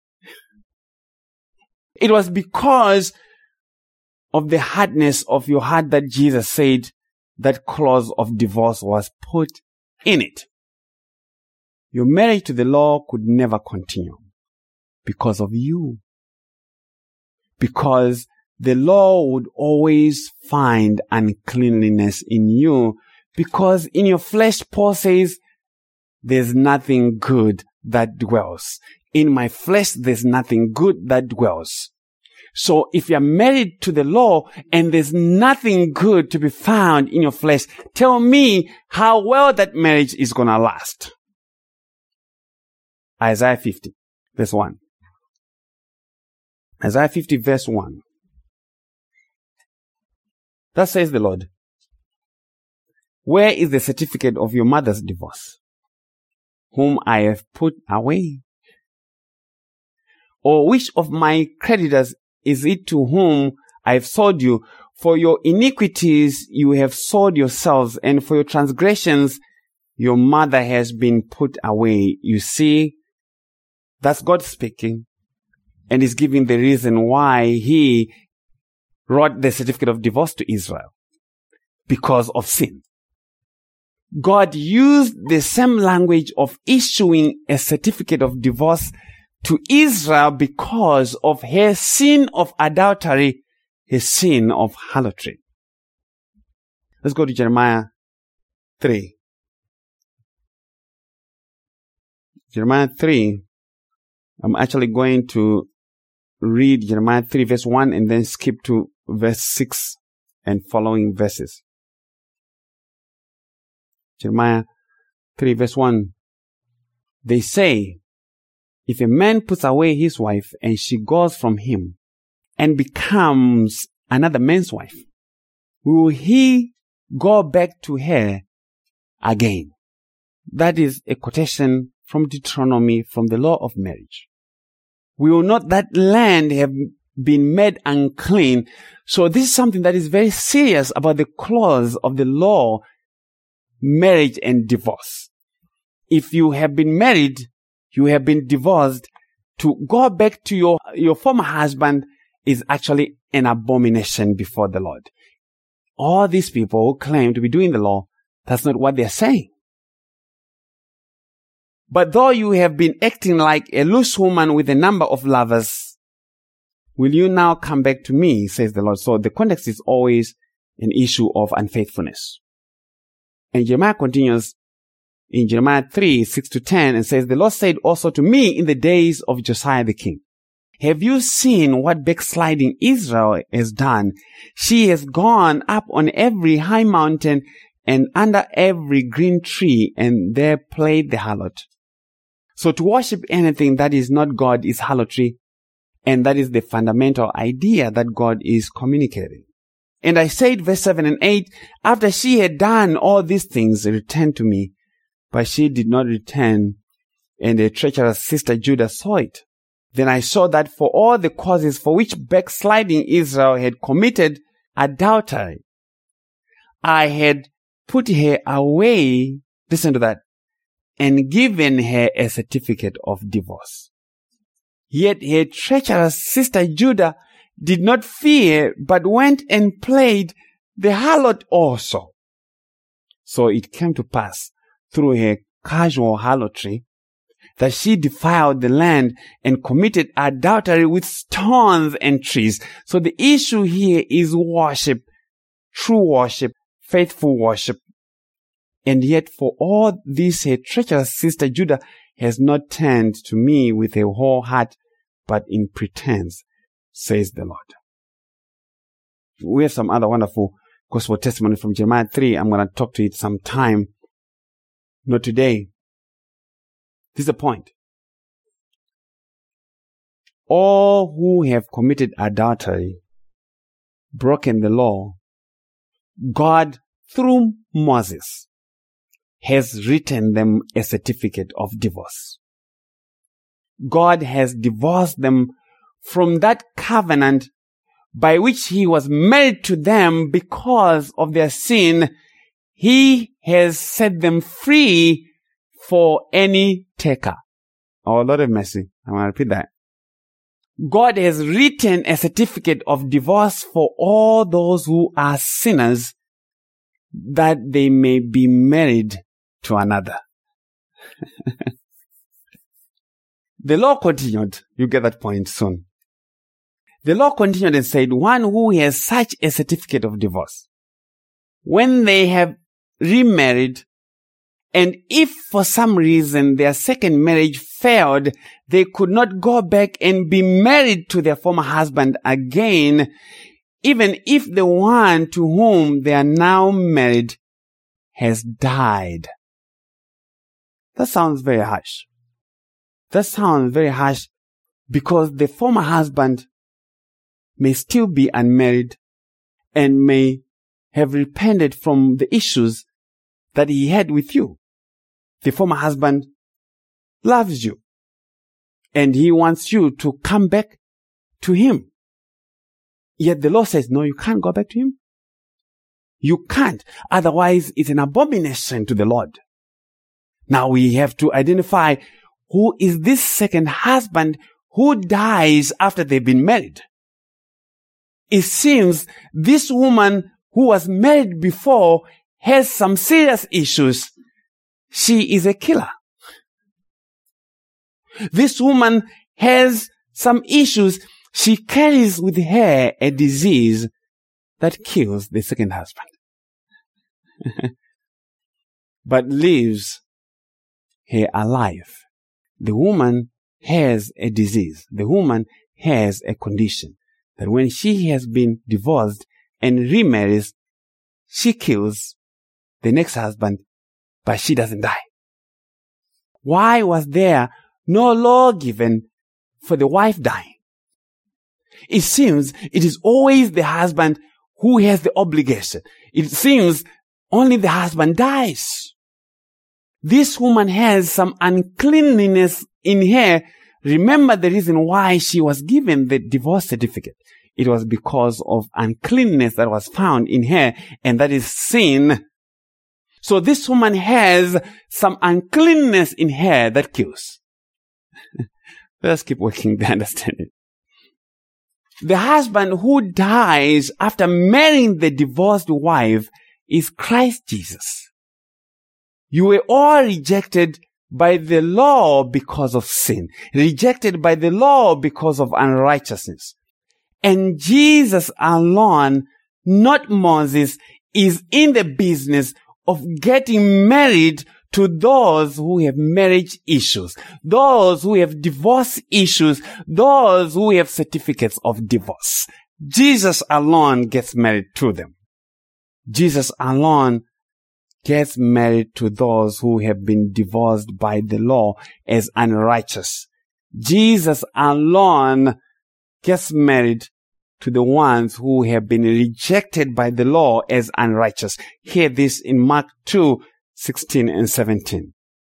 It was because of the hardness of your heart that Jesus said that clause of divorce was put in it. Your marriage to the law could never continue because of you. Because the law would always find uncleanliness in you. Because in your flesh, Paul says, there's nothing good that dwells. In my flesh, there's nothing good that dwells. So if you're married to the law and there's nothing good to be found in your flesh, tell me how well that marriage is going to last. Isaiah fifty, verse one. Isaiah fifty, verse one. Thus says the Lord, where is the certificate of your mother's divorce, whom I have put away? Or which of my creditors is it to whom I have sold you? For your iniquities you have sold yourselves, and for your transgressions your mother has been put away. You see, that's God speaking, and is giving the reason why he wrote the certificate of divorce to Israel. Because of sin. God used the same language of issuing a certificate of divorce to Israel because of her sin of adultery, her sin of harlotry. Let's go to Jeremiah three. Jeremiah three. I'm actually going to read Jeremiah three verse one and then skip to verse six and following verses. Jeremiah three verse one. They say, if a man puts away his wife and she goes from him and becomes another man's wife, will he go back to her again? That is a quotation from Deuteronomy, from the law of marriage. Will not that land have been made unclean? So this is something that is very serious about the clause of the law, marriage and divorce. If you have been married, you have been divorced, to go back to your, your former husband is actually an abomination before the Lord. All these people who claim to be doing the law, that's not what they're saying. But though you have been acting like a loose woman with a number of lovers, will you now come back to me, says the Lord. So the context is always an issue of unfaithfulness. And Jeremiah continues in Jeremiah three, six to ten, and says, the Lord said also to me in the days of Josiah the king, have you seen what backsliding Israel has done? She has gone up on every high mountain and under every green tree, and there played the harlot. So to worship anything that is not God is harlotry, and that is the fundamental idea that God is communicating. And I said, verse seven and eight, after she had done all these things, return to me. But she did not return, and the treacherous sister Judah saw it. Then I saw that for all the causes for which backsliding Israel had committed adultery, I had put her away, listen to that, and given her a certificate of divorce. Yet her treacherous sister Judah did not fear, but went and played the harlot also. So it came to pass, through her casual harlotry, that she defiled the land and committed adultery with stones and trees. So the issue here is worship, true worship, faithful worship. And yet for all this, her treacherous sister Judah has not turned to me with her whole heart, but in pretense, says the Lord. We have some other wonderful gospel testimony from Jeremiah three. I'm going to talk to it sometime. Not today. This is the point. All who have committed adultery, broken the law, God, through Moses, has written them a certificate of divorce. God has divorced them from that covenant by which he was married to them because of their sin. he has set them free for any taker. Oh, Lord have mercy. I want to repeat that. God has written a certificate of divorce for all those who are sinners, that they may be married to another. The law continued. You get that point soon. The law continued and said, one who has such a certificate of divorce, when they have remarried, and if for some reason their second marriage failed, they could not go back and be married to their former husband again, even if the one to whom they are now married has died. That sounds very harsh. That sounds very harsh because the former husband may still be unmarried and may have repented from the issues that he had with you. The former husband loves you and he wants you to come back to him. Yet the law says, no, you can't go back to him. You can't. Otherwise, it's an abomination to the Lord. Now we have to identify who is this second husband who dies after they've been married. It seems this woman who was married before has some serious issues. She is a killer. This woman has some issues. She carries with her a disease that kills the second husband, but leaves her alive. The woman has a disease. The woman has a condition that when she has been divorced and remarries, she kills the next husband, but she doesn't die. Why was there no law given for the wife dying? It seems it is always the husband who has the obligation. It seems only the husband dies. This woman has some uncleanliness in her. Remember the reason why she was given the divorce certificate. It was because of uncleanness that was found in her, and that is sin. So this woman has some uncleanness in her that kills. Let's keep working to understand it. The husband who dies after marrying the divorced wife is Christ Jesus. You were all rejected by the law because of sin, rejected by the law because of unrighteousness. And Jesus alone, not Moses, is in the business of getting married to those who have marriage issues, those who have divorce issues, those who have certificates of divorce. Jesus alone gets married to them. Jesus alone gets married to those who have been divorced by the law as unrighteous. Jesus alone gets married to the ones who have been rejected by the law as unrighteous. Hear this in Mark two, sixteen and seventeen.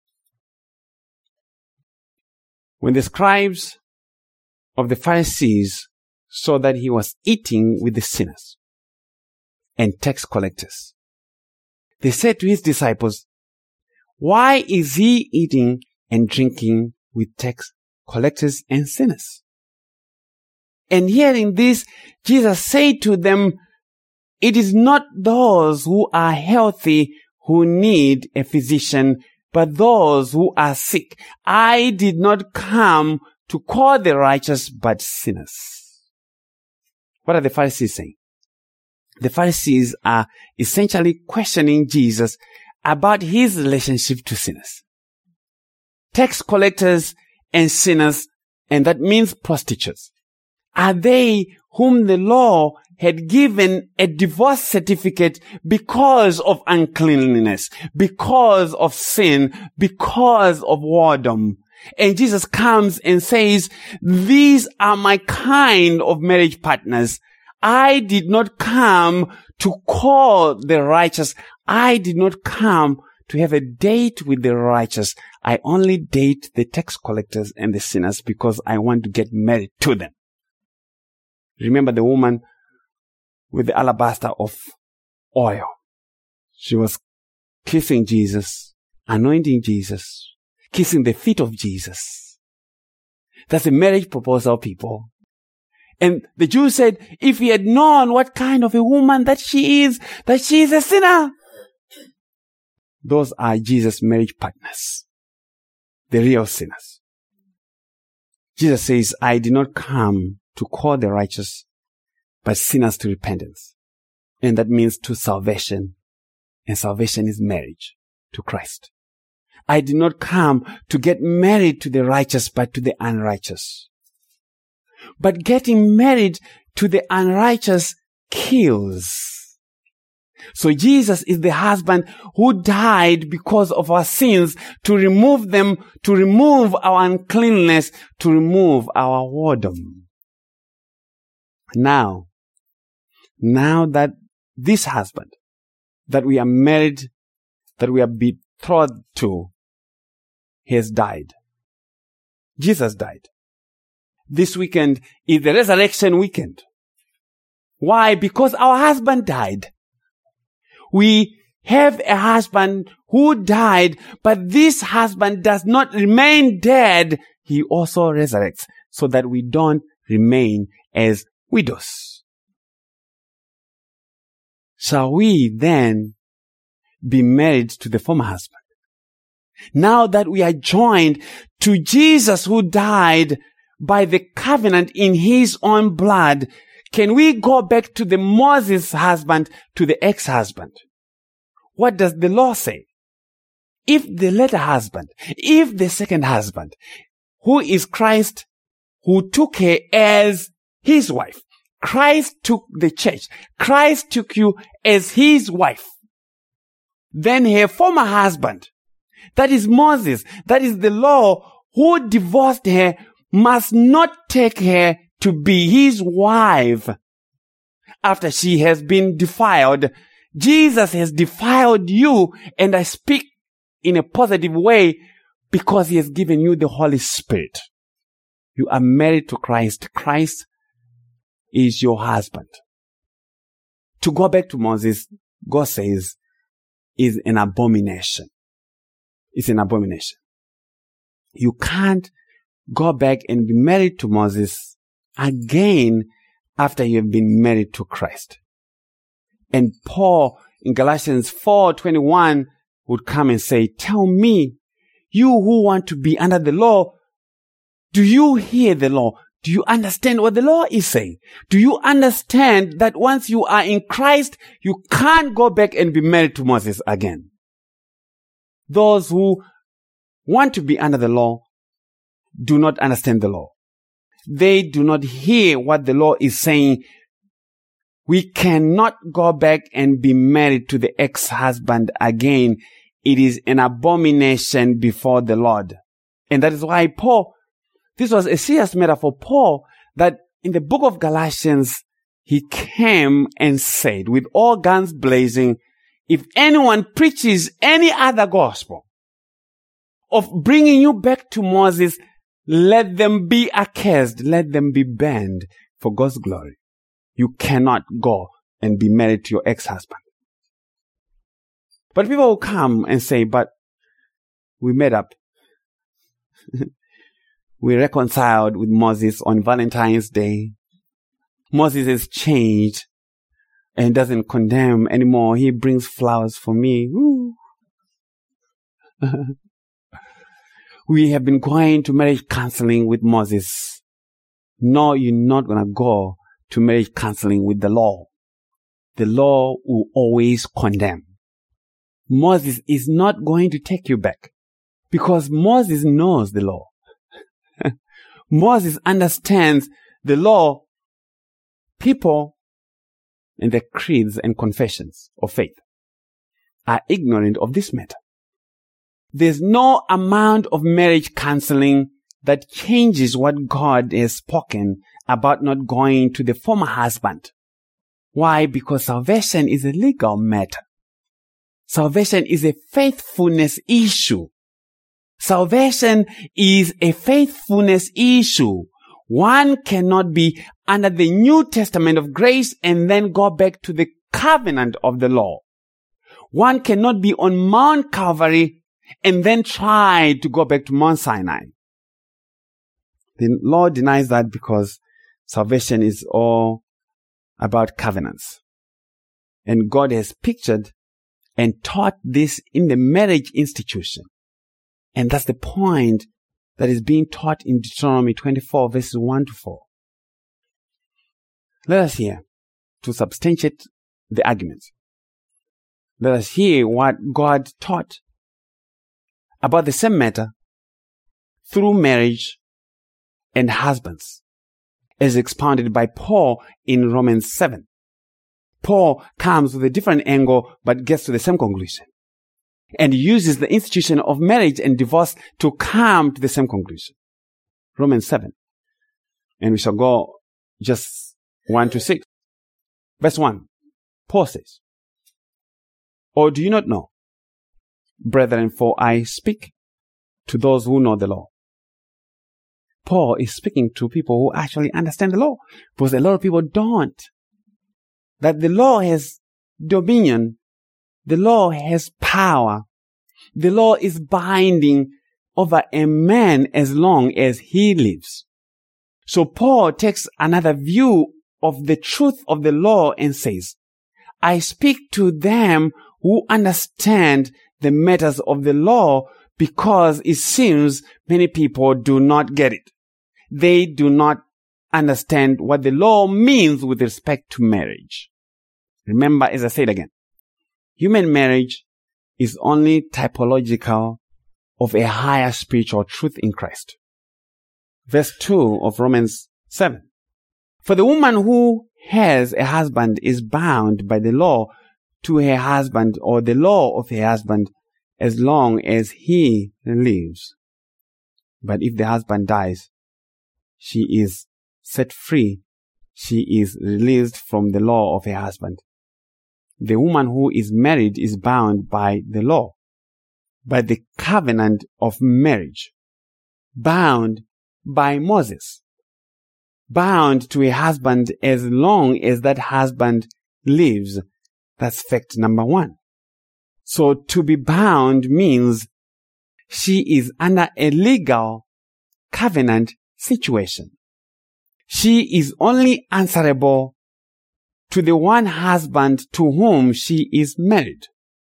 When the scribes of the Pharisees saw that he was eating with the sinners and tax collectors, they said to his disciples, "Why is he eating and drinking with tax collectors and sinners?" And hearing this, Jesus said to them, "It is not those who are healthy who need a physician, but those who are sick. I did not come to call the righteous, but sinners." What are the Pharisees saying? The Pharisees are essentially questioning Jesus about his relationship to sinners. Tax collectors and sinners, and that means prostitutes, are they whom the law had given a divorce certificate because of uncleanliness, because of sin, because of whoredom. And Jesus comes and says, "These are my kind of marriage partners. I did not come to call the righteous. I did not come to have a date with the righteous. I only date the tax collectors and the sinners because I want to get married to them." Remember the woman with the alabaster of oil. She was kissing Jesus, anointing Jesus, kissing the feet of Jesus. That's a marriage proposal, people. And the Jews said, if he had known what kind of a woman that she is, that she is a sinner. Those are Jesus' marriage partners, the real sinners. Jesus says, I did not come to call the righteous, but sinners to repentance. And that means to salvation. And salvation is marriage to Christ. I did not come to get married to the righteous, but to the unrighteous. But getting married to the unrighteous kills. So Jesus is the husband who died because of our sins, to remove them, to remove our uncleanness, to remove our whoredom. Now, now that this husband, that we are married, that we are betrothed to, he has died. Jesus died. This weekend is the resurrection weekend. Why? Because our husband died. We have a husband who died, but this husband does not remain dead. He also resurrects so that we don't remain as widows. Shall we then be married to the former husband? Now that we are joined to Jesus who died by the covenant in his own blood, can we go back to the Moses husband, to the ex-husband? What does the law say? If the latter husband, if the second husband, who is Christ, who took her as his wife, Christ took the church, Christ took you as his wife, then her former husband, that is Moses, that is the law, who divorced her, must not take her to be his wife after she has been defiled. Jesus has defiled you, and I speak in a positive way because he has given you the Holy Spirit. You are married to Christ. Christ is your husband. To go back to Moses, God says, is an abomination. It's an abomination. You can't go back and be married to Moses again after you have been married to Christ. And Paul in Galatians four twenty-one would come and say, tell me, you who want to be under the law, do you hear the law? Do you understand what the law is saying? Do you understand that once you are in Christ, you can't go back and be married to Moses again? Those who want to be under the law do not understand the law. They do not hear what the law is saying. We cannot go back and be married to the ex-husband again. It is an abomination before the Lord. And that is why Paul, this was a serious matter for Paul, that in the book of Galatians, he came and said, with all guns blazing, if anyone preaches any other gospel of bringing you back to Moses, let them be accursed. Let them be banned for God's glory. You cannot go and be married to your ex-husband. But people will come and say, but we made up. We reconciled with Moses on Valentine's Day. Moses has changed and doesn't condemn anymore. He brings flowers for me. Woo. We have been going to marriage counseling with Moses. No, you're not going to go to marriage counseling with the law. The law will always condemn. Moses is not going to take you back because Moses knows the law. Moses understands the law. People in their creeds and confessions of faith are ignorant of this matter. There's no amount of marriage counseling that changes what God has spoken about not going to the former husband. Why? Because salvation is a legal matter. Salvation is a faithfulness issue. Salvation is a faithfulness issue. One cannot be under the New Testament of grace and then go back to the covenant of the law. One cannot be on Mount Calvary and then try to go back to Mount Sinai. The Lord denies that because salvation is all about covenants. And God has pictured and taught this in the marriage institution. And that's the point that is being taught in Deuteronomy twenty-four, verses one to four. Let us hear, to substantiate the argument. Let us hear what God taught about the same matter through marriage and husbands, as expounded by Paul in Romans seven. Paul comes with a different angle but gets to the same conclusion, and uses the institution of marriage and divorce to come to the same conclusion. Romans seven. And we shall go just one to six. Verse one. Paul says, "Or do you not know, brethren, for I speak to those who know the law." Paul is speaking to people who actually understand the law, because a lot of people don't. That the law has dominion. The law has power. The law is binding over a man as long as he lives. So Paul takes another view of the truth of the law and says, I speak to them who understand the matters of the law, because it seems many people do not get it. They do not understand what the law means with respect to marriage. Remember, as I said again, human marriage is only typological of a higher spiritual truth in Christ. Verse two of Romans seven. For the woman who has a husband is bound by the law to her husband, or the law of her husband, as long as he lives. But if the husband dies, she is set free. She is released from the law of her husband. The woman who is married is bound by the law, by the covenant of marriage, bound by Moses, bound to a husband as long as that husband lives. That's fact number one. So to be bound means she is under a legal covenant situation. She is only answerable to the one husband to whom she is married.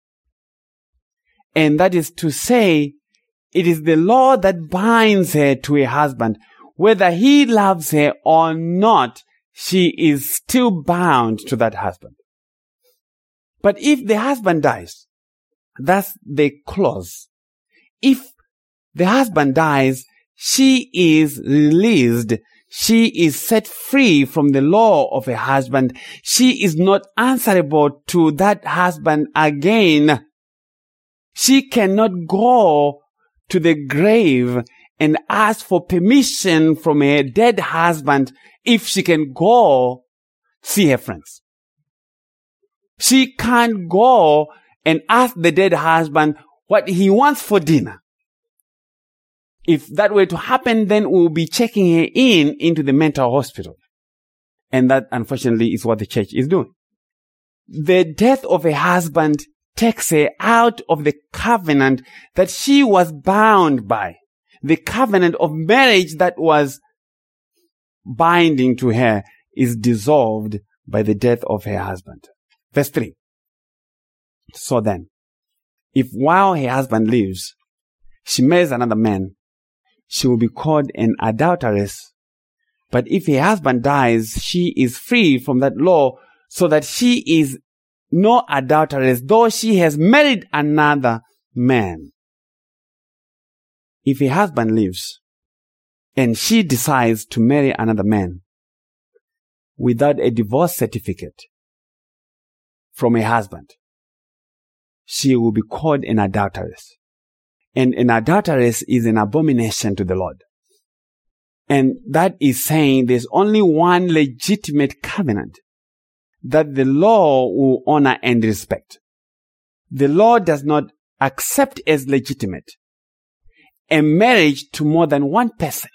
And that is to say, it is the law that binds her to a husband. Whether he loves her or not, she is still bound to that husband. But if the husband dies, that's the clause. If the husband dies, she is released. She is set free from the law of a husband. She is not answerable to that husband again. She cannot go to the grave and ask for permission from her dead husband if she can go see her friends. She can't go and ask the dead husband what he wants for dinner. If that were to happen, then we'll be checking her in into the mental hospital. And that, unfortunately, is what the church is doing. The death of a husband takes her out of the covenant that she was bound by. The covenant of marriage that was binding to her is dissolved by the death of her husband. Verse three. So then, if while her husband lives, she marries another man, she will be called an adulteress. But if her husband dies, she is free from that law, so that she is no adulteress, though she has married another man. If her husband lives, and she decides to marry another man without a divorce certificate from her husband, she will be called an adulteress. And an adulteress is an abomination to the Lord. And that is saying there's only one legitimate covenant that the law will honor and respect. The law does not accept as legitimate a marriage to more than one person.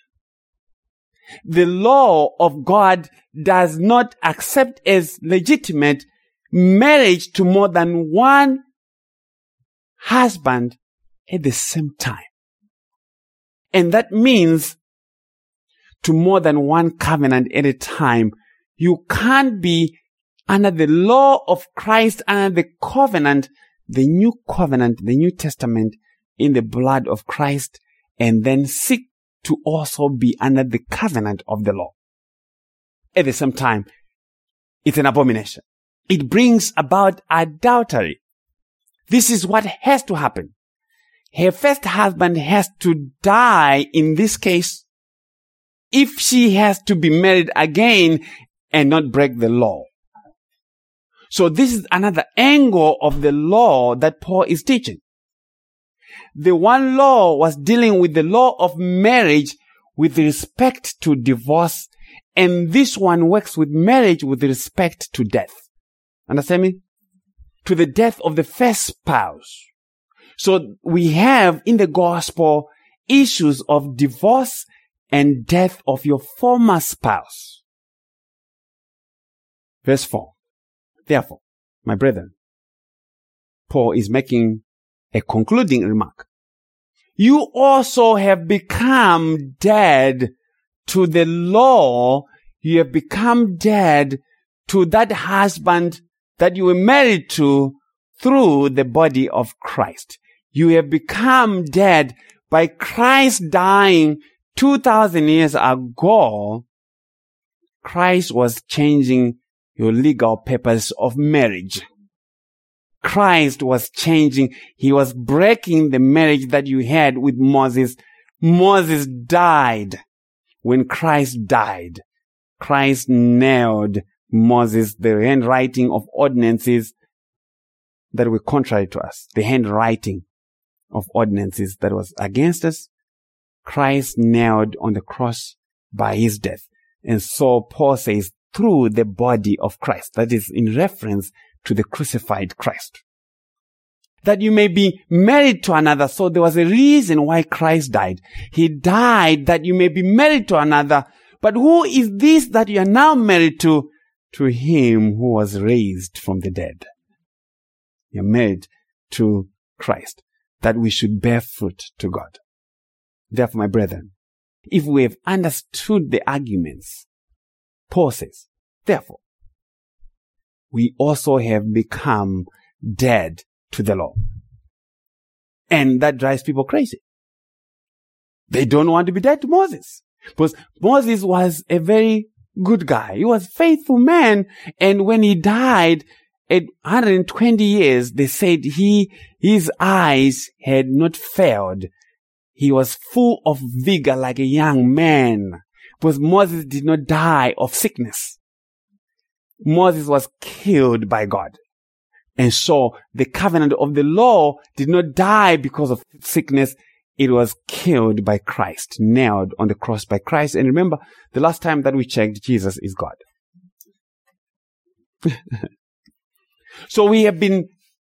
The law of God does not accept as legitimate marriage to more than one husband at the same time. And that means to more than one covenant at a time. You can't be under the law of Christ, under the covenant, the new covenant, the New Testament in the blood of Christ, and then seek to also be under the covenant of the law. At the same time, it's an abomination. It brings about adultery. This is what has to happen. Her first husband has to die in this case if she has to be married again and not break the law. So this is another angle of the law that Paul is teaching. The one law was dealing with the law of marriage with respect to divorce, and this one works with marriage with respect to death. Understand me? To the death of the first spouse. So we have in the gospel issues of divorce and death of your former spouse. Verse four. Therefore, my brethren, Paul is making a concluding remark. You also have become dead to the law. You have become dead to that husband that you were married to through the body of Christ. You have become dead by Christ dying two thousand years ago. Christ was changing your legal papers of marriage. Christ was changing. He was breaking the marriage that you had with Moses. Moses died. When Christ died, Christ nailed Moses, the handwriting of ordinances that were contrary to us, the handwriting of ordinances that was against us, Christ nailed on the cross by his death. And so Paul says, through the body of Christ. That is in reference to the crucified Christ. That you may be married to another. So there was a reason why Christ died. He died that you may be married to another. But who is this that you are now married to? To him who was raised from the dead. You're married to Christ. That we should bear fruit to God. Therefore, my brethren, if we have understood the arguments, Paul says, therefore, we also have become dead to the law. And that drives people crazy. They don't want to be dead to Moses. Because Moses was a very good guy. He was a faithful man. And when he died at one hundred twenty years, they said he, his eyes had not failed. He was full of vigor like a young man. Because Moses did not die of sickness. Moses was killed by God. And so the covenant of the law did not die because of sickness. It was killed by Christ, nailed on the cross by Christ. And remember, the last time that we checked, Jesus is God. So we have been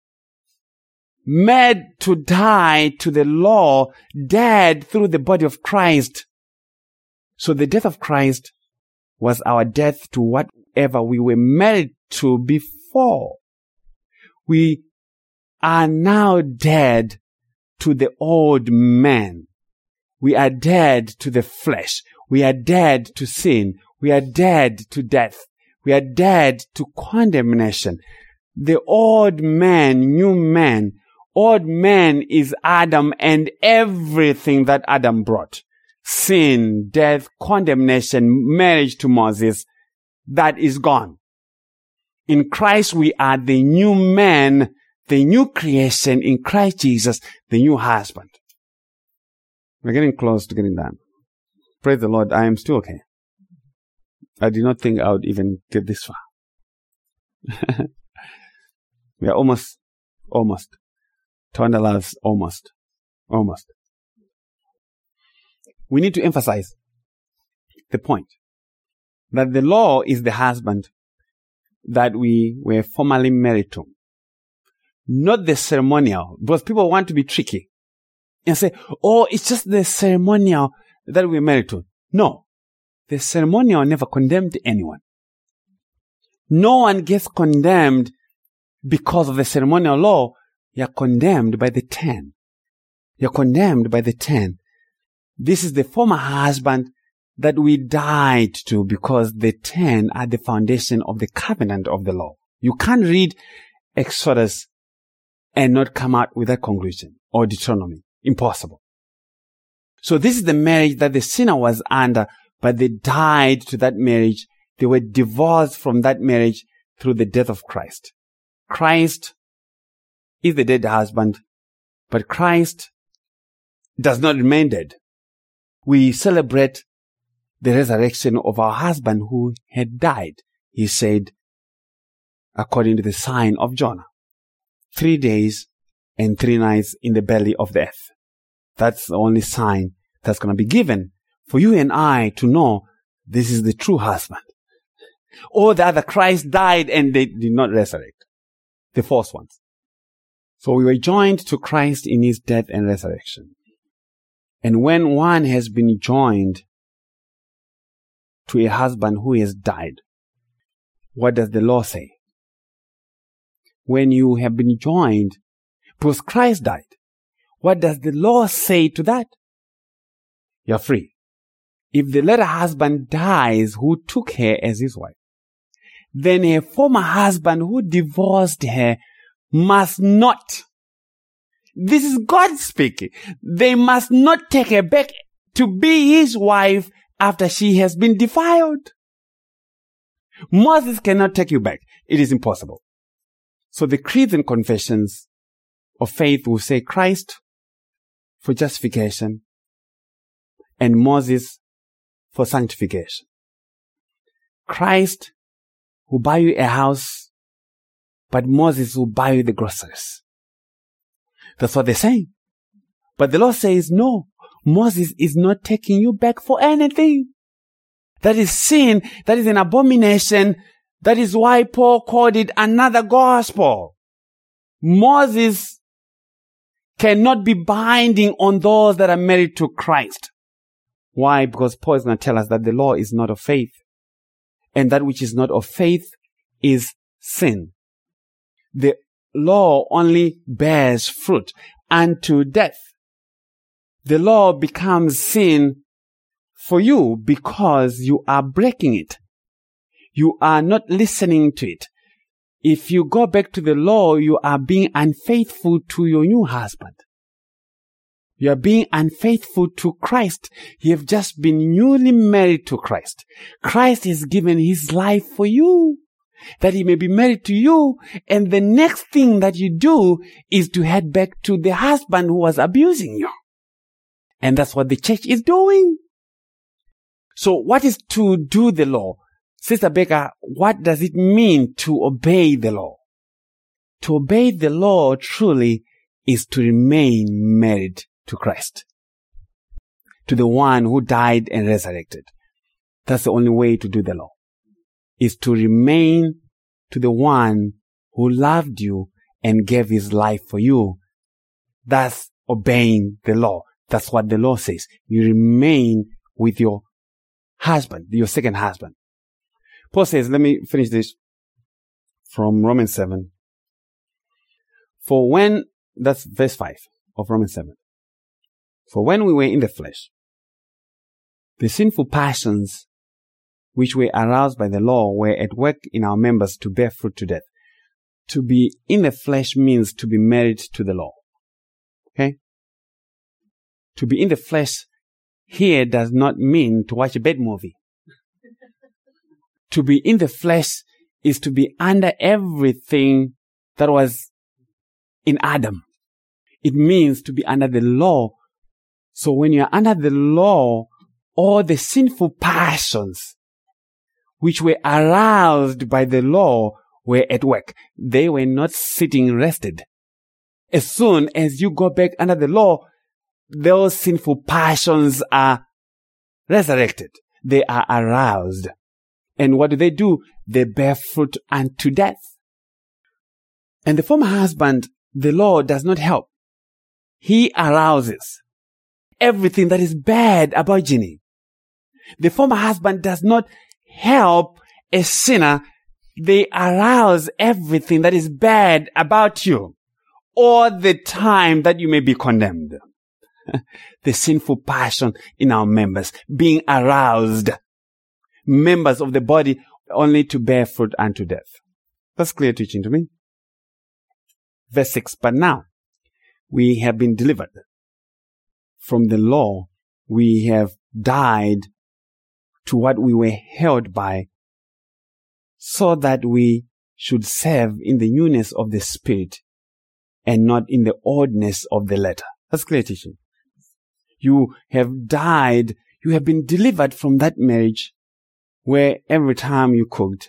made to die to the law, dead through the body of Christ. So the death of Christ was our death to whatever we were married to before. We are now dead to the old man. We are dead to the flesh. We are dead to sin. We are dead to death. We are dead to condemnation. The old man, new man. Old man is Adam and everything that Adam brought. Sin, death, condemnation, marriage to Moses, that is gone. In Christ, we are the new man, the new creation in Christ Jesus, the new husband. We're getting close to getting done. Praise the Lord, I am still okay. I did not think I would even get this far. We are almost, almost. two hundred lives, almost, almost. We need to emphasize the point that the law is the husband that we were formerly married to, not the ceremonial, because people want to be tricky and say, oh, it's just the ceremonial that we're married to. No, the ceremonial never condemned anyone. No one gets condemned because of the ceremonial law, You're condemned by the ten. You're condemned by the ten. This is the former husband that we died to, because the ten are the foundation of the covenant of the law. You can't read Exodus and not come out with that conclusion, or Deuteronomy. Impossible. So this is the marriage that the sinner was under, but they died to that marriage. They were divorced from that marriage through the death of Christ. Christ is the dead husband, but Christ does not remain dead. We celebrate the resurrection of our husband who had died. He said, according to the sign of Jonah, three days and three nights in the belly of the earth. That's the only sign that's going to be given for you and I to know this is the true husband. Or the other, Christ died and they did not resurrect. The false ones. So we were joined to Christ in his death and resurrection. And when one has been joined to a husband who has died, what does the law say? When you have been joined, because Christ died, what does the law say to that? You're free. If the latter husband dies who took her as his wife, then her former husband who divorced her must not. This is God speaking. They must not take her back to be his wife after she has been defiled. Moses cannot take you back. It is impossible. So the creeds and confessions of faith will say Christ for justification and Moses for sanctification. Christ will buy you a house, but Moses will buy you the groceries. That's what they're saying. But the Lord says, no, Moses is not taking you back for anything. That is sin. That is an abomination. That is why Paul called it another gospel. Moses cannot be binding on those that are married to Christ. Why? Because Paul is going to tell us that the law is not of faith. And that which is not of faith is sin. The law only bears fruit unto death. The law becomes sin for you because you are breaking it. You are not listening to it. If you go back to the law, you are being unfaithful to your new husband. You are being unfaithful to Christ. You have just been newly married to Christ. Christ has given his life for you, that he may be married to you. And the next thing that you do is to head back to the husband who was abusing you. And that's what the church is doing. So what is to do the law? Sister Baker, what does it mean to obey the law? To obey the law truly is to remain married to Christ, to the one who died and resurrected. That's the only way to do the law, is to remain to the one who loved you and gave his life for you. That's obeying the law. That's what the law says. You remain with your husband, your second husband. Paul says, let me finish this from Romans seven. For when, that's verse five of Romans seven. For when we were in the flesh, the sinful passions which were aroused by the law were at work in our members to bear fruit to death. To be in the flesh means to be married to the law. Okay? To be in the flesh here does not mean to watch a bad movie. To be in the flesh is to be under everything that was in Adam. It means to be under the law. So when you're under the law, all the sinful passions which were aroused by the law were at work. They were not sitting rested. As soon as you go back under the law, those sinful passions are resurrected. They are aroused. And what do they do? They bear fruit unto death. And the former husband, the law does not help. He arouses everything that is bad about Ginny. The former husband does not help a sinner. They arouse everything that is bad about you. all the time that you may be condemned. The sinful passion in our members being aroused, members of the body only to bear fruit unto death. That's clear teaching to me. Verse six, but now we have been delivered from the law. We have died to what we were held by, so that we should serve in the newness of the Spirit and not in the oldness of the letter. That's clear teaching. You have died, you have been delivered from that marriage where every time you cooked,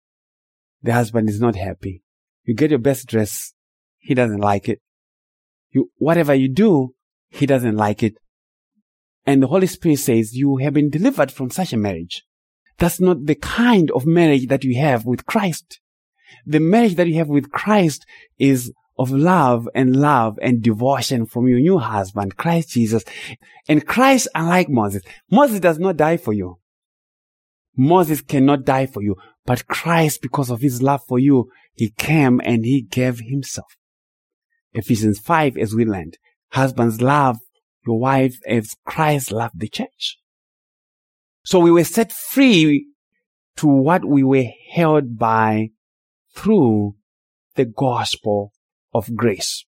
the husband is not happy. You get your best dress, he doesn't like it. You, whatever you do, he doesn't like it. And the Holy Spirit says you have been delivered from such a marriage. That's not the kind of marriage that you have with Christ. The marriage that you have with Christ is of love and love and devotion from your new husband, Christ Jesus. And Christ, unlike Moses, Moses does not die for you. Moses cannot die for you. But Christ, because of his love for you, he came and he gave himself. Ephesians five, as we learned, husbands, love your wife as Christ loved the church. So we were set free to what we were held by through the gospel of grace.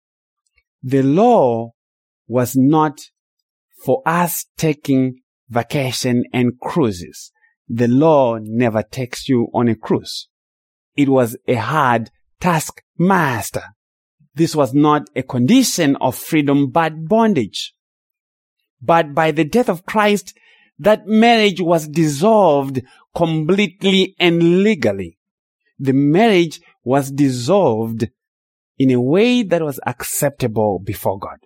The law was not for us taking vacation and cruises. The law never takes you on a cruise. It was a hard taskmaster. This was not a condition of freedom but bondage. But by the death of Christ, that marriage was dissolved completely and legally. The marriage was dissolved in a way that was acceptable before God.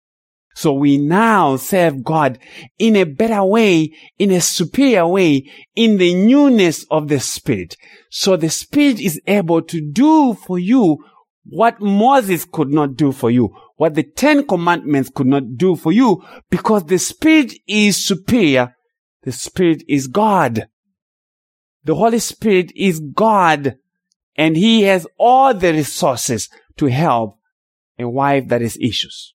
So we now serve God in a better way, in a superior way, in the newness of the Spirit. So the Spirit is able to do for you what Moses could not do for you, what the Ten Commandments could not do for you, because the Spirit is superior. The Spirit is God. The Holy Spirit is God, and He has all the resources to help a wife that has issues.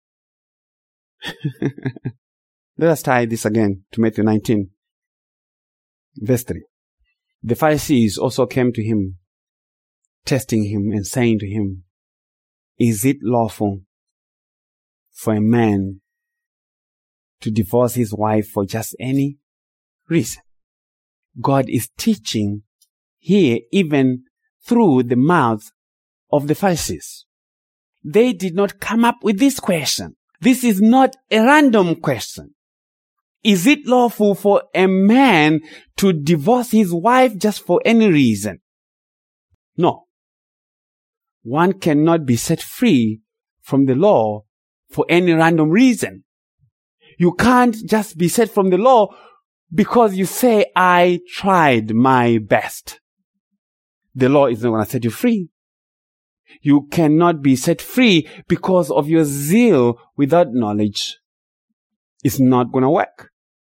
Let us tie this again to Matthew nineteen, verse three. The Pharisees also came to him, testing him and saying to him, is it lawful for a man to divorce his wife for just any reason? God is teaching here even through the mouth of the Pharisees. They did not come up with this question. This is not a random question. Is it lawful for a man to divorce his wife just for any reason? No. One cannot be set free from the law for any random reason. You can't just be set from the law because you say, I tried my best. The law is not going to set you free. You cannot be set free because of your zeal without knowledge. It's not going to work.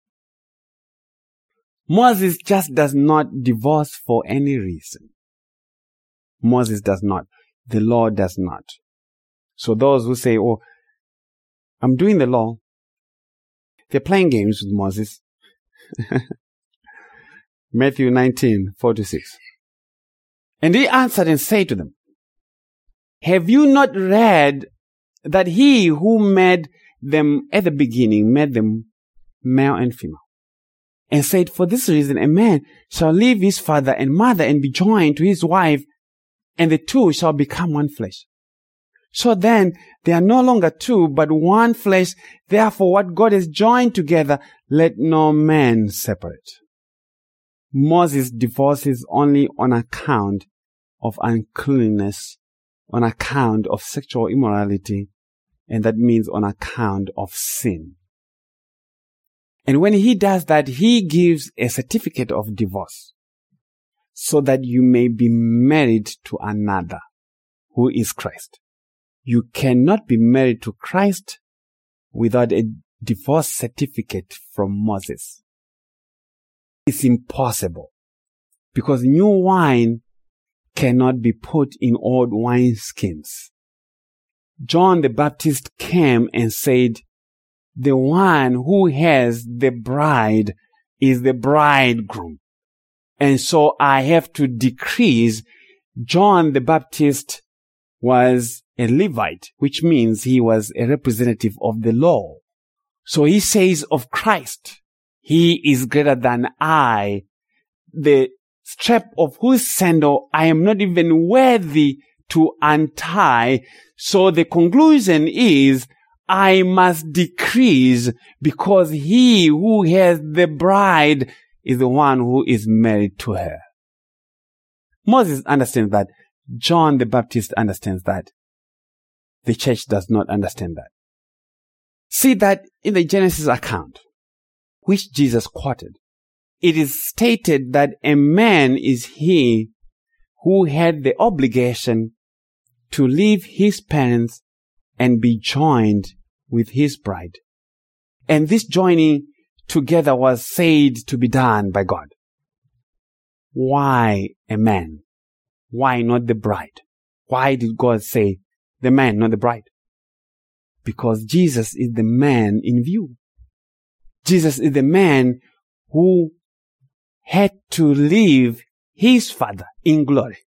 Moses just does not divorce for any reason. Moses does not. The law does not. So those who say, oh, I'm doing the law, they're playing games with Moses. Matthew nineteen, four to six. And he answered and said to them, have you not read that he who made them at the beginning made them male and female? And said, for this reason a man shall leave his father and mother and be joined to his wife, and the two shall become one flesh. So then they are no longer two, but one flesh. Therefore what God has joined together, let no man separate. Moses divorces only on account of uncleanness, on account of sexual immorality, and that means on account of sin. And when he does that, he gives a certificate of divorce so that you may be married to another, who is Christ. You cannot be married to Christ without a divorce certificate from Moses. It's impossible, because new wine cannot be put in old wineskins. John the Baptist came and said, the one who has the bride is the bridegroom. And so I have to decrease. John the Baptist was a Levite, which means he was a representative of the law. So he says of Christ, he is greater than I, the strap of whose sandal I am not even worthy to untie. So the conclusion is, I must decrease because he who has the bride is the one who is married to her. Moses understands that. John the Baptist understands that. The church does not understand that. See that in the Genesis account, which Jesus quoted, it is stated that a man is he who had the obligation to leave his parents and be joined with his bride. And this joining together was said to be done by God. Why a man? Why not the bride? Why did God say the man, not the bride? Because Jesus is the man in view. Jesus is the man who had to leave his Father in glory.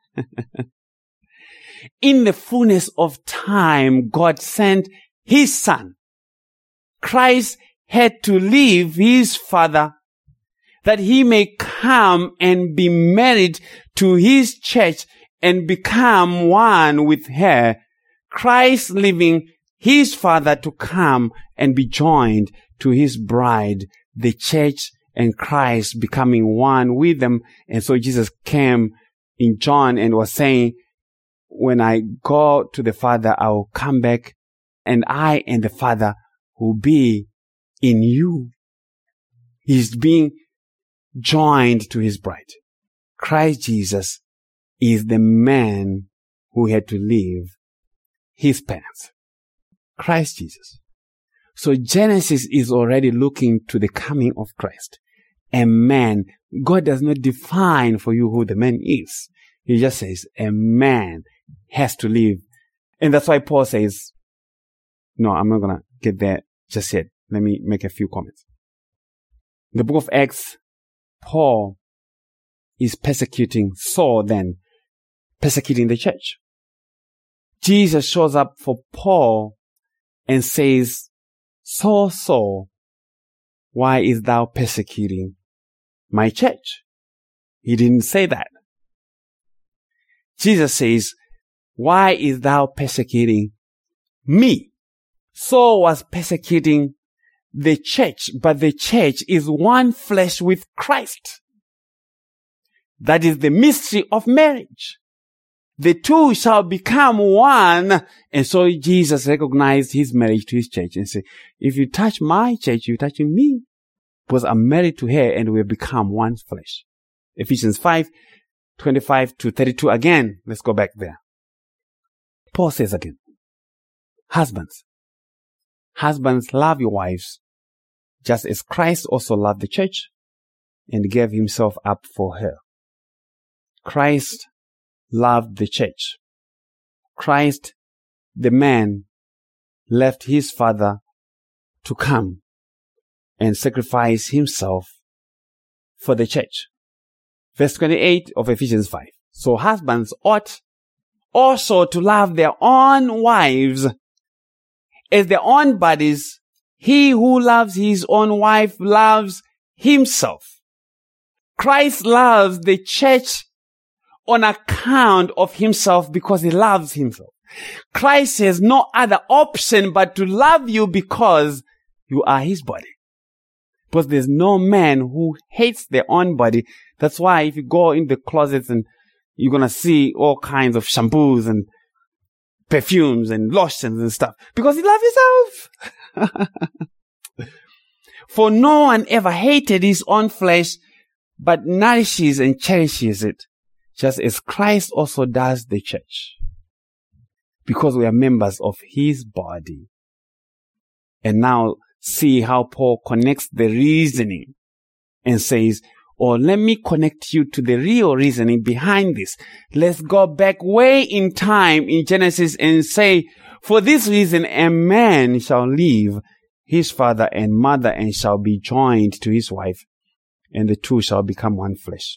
In the fullness of time, God sent his Son. Christ had to leave his Father that he may come and be married to his church and become one with her. Christ leaving his Father to come and be joined to his bride, the church, and Christ becoming one with them. And so Jesus came in John and was saying, when I go to the Father, I will come back, and I and the Father will be in you. He's being joined to his bride. Christ Jesus is the man who had to leave his parents. Christ Jesus. So Genesis is already looking to the coming of Christ. A man. God does not define for you who the man is. He just says a man has to live. And that's why Paul says, no, I'm not going to get there just yet. Let me make a few comments. In the book of Acts, Paul is persecuting Saul, then persecuting the church. Jesus shows up for Paul and says, Saul, Saul, why is thou persecuting my church? He didn't say that. Jesus says, why is thou persecuting me? Saul was persecuting the church, but the church is one flesh with Christ. That is the mystery of marriage. The two shall become one. And so Jesus recognized his marriage to his church and said, if you touch my church, you're touching me. Because I'm married to her and we have become one flesh. Ephesians five, twenty-five to thirty-two. Again, let's go back there. Paul says again, husbands, husbands, love your wives, just as Christ also loved the church and gave himself up for her. Christ loved the church. Christ, the man, left his Father to come and sacrifice himself for the church. Verse twenty-eight of Ephesians five. So husbands ought also to love their own wives as their own bodies. He who loves his own wife loves himself. Christ loves the church on account of himself because he loves himself. Christ has no other option but to love you because you are his body. Because there's no man who hates their own body. That's why if you go in the closets and you're going to see all kinds of shampoos and perfumes and lotions and stuff. Because you love yourself. For no one ever hated his own flesh, but nourishes and cherishes it, just as Christ also does the church. Because we are members of his body. And now see how Paul connects the reasoning and says, Or let me connect you to the real reasoning behind this. Let's go back way in time in Genesis and say, for this reason, a man shall leave his father and mother and shall be joined to his wife, and the two shall become one flesh.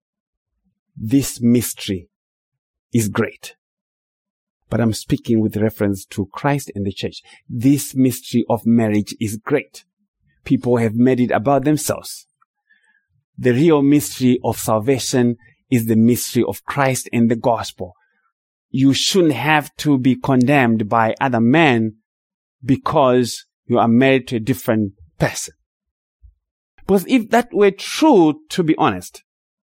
This mystery is great. But I'm speaking with reference to Christ and the church. This mystery of marriage is great. People have made it about themselves. The real mystery of salvation is the mystery of Christ and the gospel. You shouldn't have to be condemned by other men because you are married to a different person. Because if that were true, to be honest,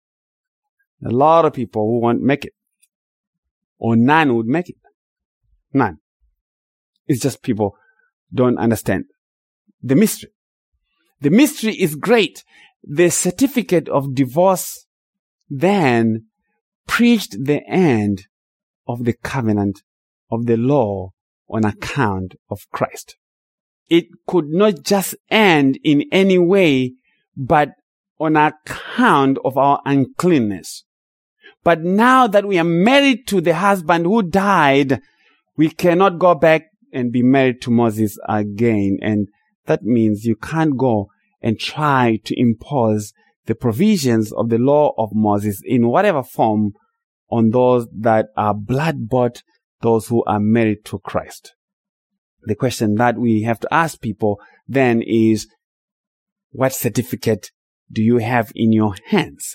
a lot of people who won't make it, or none would make it. None. It's just people don't understand the mystery. The mystery is great. The certificate of divorce then preached the end of the covenant of the law on account of Christ. It could not just end in any way, but on account of our uncleanness. But now that we are married to the husband who died, we cannot go back and be married to Moses again. And that means you can't go and try to impose the provisions of the law of Moses in whatever form on those that are blood-bought, those who are married to Christ. The question that we have to ask people then is, what certificate do you have in your hands?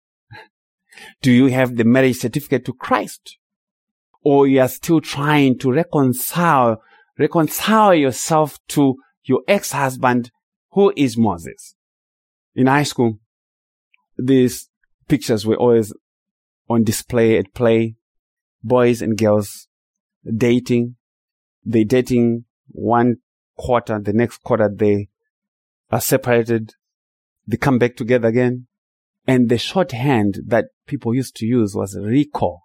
Do you have the marriage certificate to Christ? Or you are still trying to reconcile, reconcile yourself to your ex-husband, who is Moses? In high school, these pictures were always on display at play. Boys and girls dating. They dating one quarter, the next quarter they are separated. They come back together again. And the shorthand that people used to use was RICO.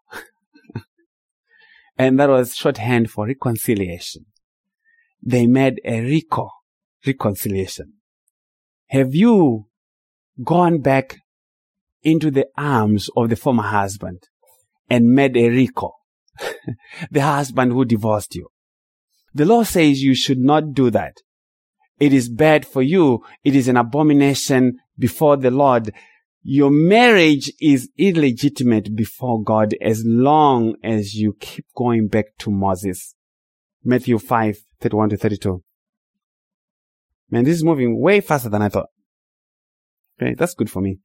And that was shorthand for reconciliation. They made a RICO, reconciliation. Have you gone back into the arms of the former husband and made a RICO? The husband who divorced you. The law says you should not do that. It is bad for you. It is an abomination before the Lord. Your marriage is illegitimate before God as long as you keep going back to Moses. Matthew five, thirty-one to thirty-two. Man, this is moving way faster than I thought. Okay, that's good for me,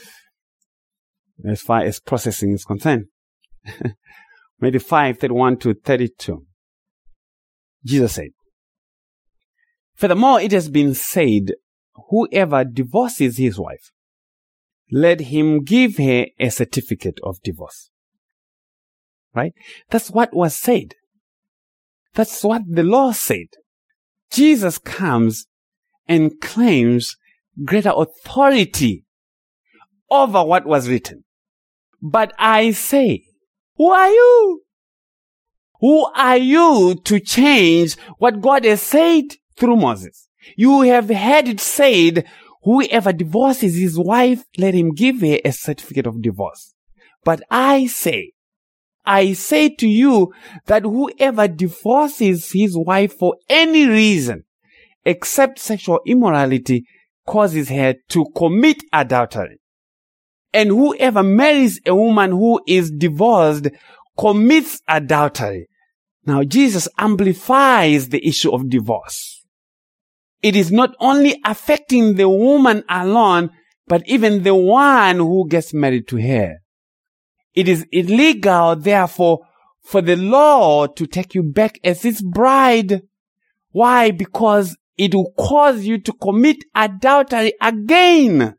as far as processing is concerned. Matthew five, thirty-one to thirty-two. Jesus said, furthermore, it has been said, whoever divorces his wife, let him give her a certificate of divorce. Right? That's what was said. That's what the law said. Jesus comes and claims greater authority over what was written. But I say, who are you? Who are you to change what God has said through Moses? You have heard it said, whoever divorces his wife, let him give her a certificate of divorce. But I say, I say to you that whoever divorces his wife for any reason, except sexual immorality, causes her to commit adultery. And whoever marries a woman who is divorced commits adultery. Now, Jesus amplifies the issue of divorce. It is not only affecting the woman alone, but even the one who gets married to her. It is illegal, therefore, for the law to take you back as its bride. Why? Because it will cause you to commit adultery again.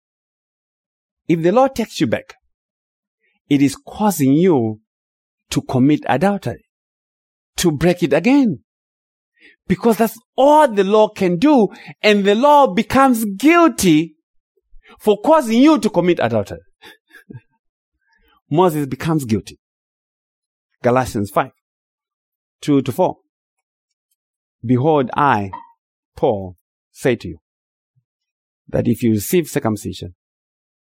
If the law takes you back, it is causing you to commit adultery, to break it again. Because that's all the law can do, and the law becomes guilty for causing you to commit adultery. Moses becomes guilty. Galatians five, two to four. Behold, I, Paul, say to you, that if you receive circumcision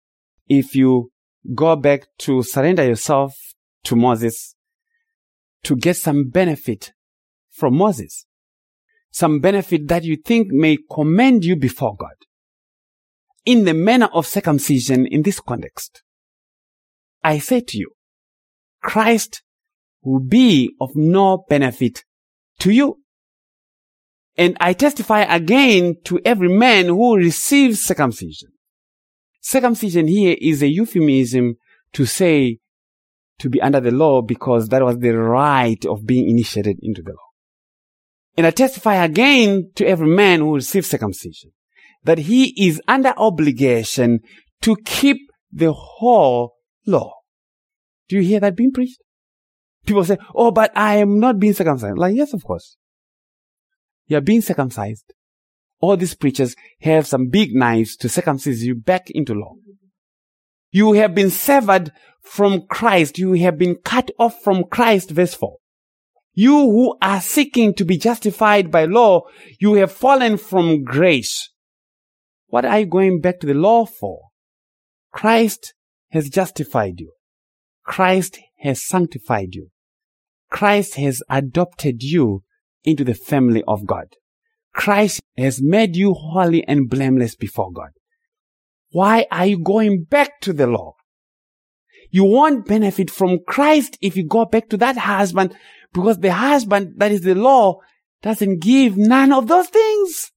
if you go back to surrender yourself to Moses to get some benefit from Moses, some benefit that you think may commend you before God. In the manner of circumcision in this context, I say to you, Christ will be of no benefit to you. And I testify again to every man who receives circumcision. Circumcision here is a euphemism to say to be under the law because that was the right of being initiated into the law. And I testify again to every man who receives circumcision that he is under obligation to keep the whole law. Do you hear that being preached? People say, oh, but I am not being circumcised. Like, yes, of course. You are being circumcised. All these preachers have some big knives to circumcise you back into law. You have been severed from Christ. You have been cut off from Christ, verse four. You who are seeking to be justified by law, you have fallen from grace. What are you going back to the law for? Christ has justified you. Christ has sanctified you. Christ has adopted you into the family of God. Christ has made you holy and blameless before God. Why are you going back to the law? You won't benefit from Christ if you go back to that husband, because the husband that is the law doesn't give none of those things.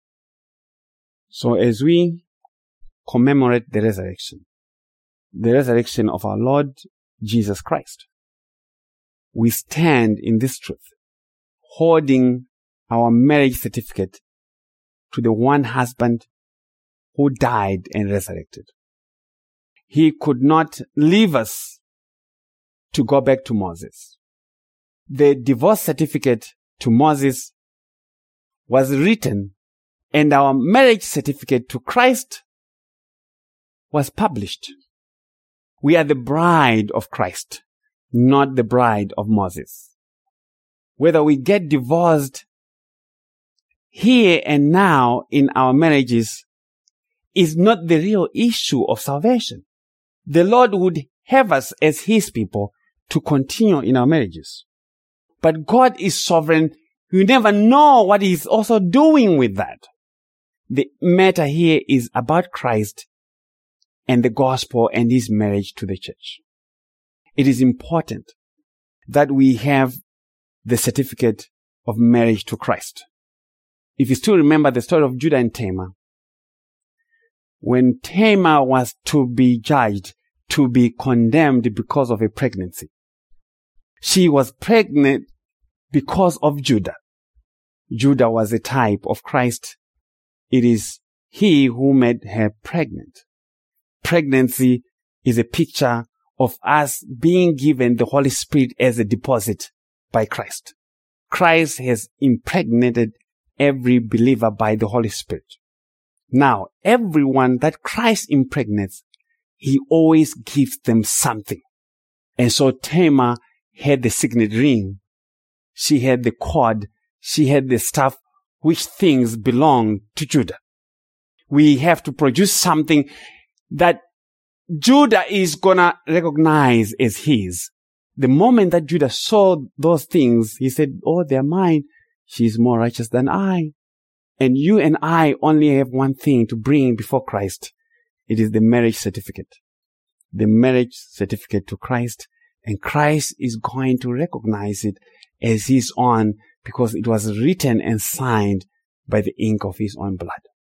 So as we commemorate the resurrection, the resurrection of our Lord Jesus Christ, we stand in this truth, holding our marriage certificate to the one husband who died and resurrected. He could not leave us to go back to Moses. The divorce certificate to Moses was written, and our marriage certificate to Christ was published. We are the bride of Christ, not the bride of Moses. Whether we get divorced here and now in our marriages is not the real issue of salvation. The Lord would have us as His people to continue in our marriages. But God is sovereign. You never know what He's also doing with that. The matter here is about Christ and the gospel and His marriage to the church. It is important that we have the certificate of marriage to Christ. If you still remember the story of Judah and Tamar, when Tamar was to be judged, to be condemned because of a pregnancy, she was pregnant because of Judah. Judah was a type of Christ. It is He who made her pregnant. Pregnancy is a picture of us being given the Holy Spirit as a deposit by Christ. Christ has impregnated every believer by the Holy Spirit. Now, everyone that Christ impregnates, He always gives them something. And so Tamar had the signet ring. She had the cord. She had the stuff which things belong to Judah. We have to produce something that Judah is gonna recognize as his. The moment that Judah saw those things, he said, oh, they're mine. She's more righteous than I. And you and I only have one thing to bring before Christ. It is the marriage certificate. The marriage certificate to Christ. And Christ is going to recognize it as His own because it was written and signed by the ink of His own blood.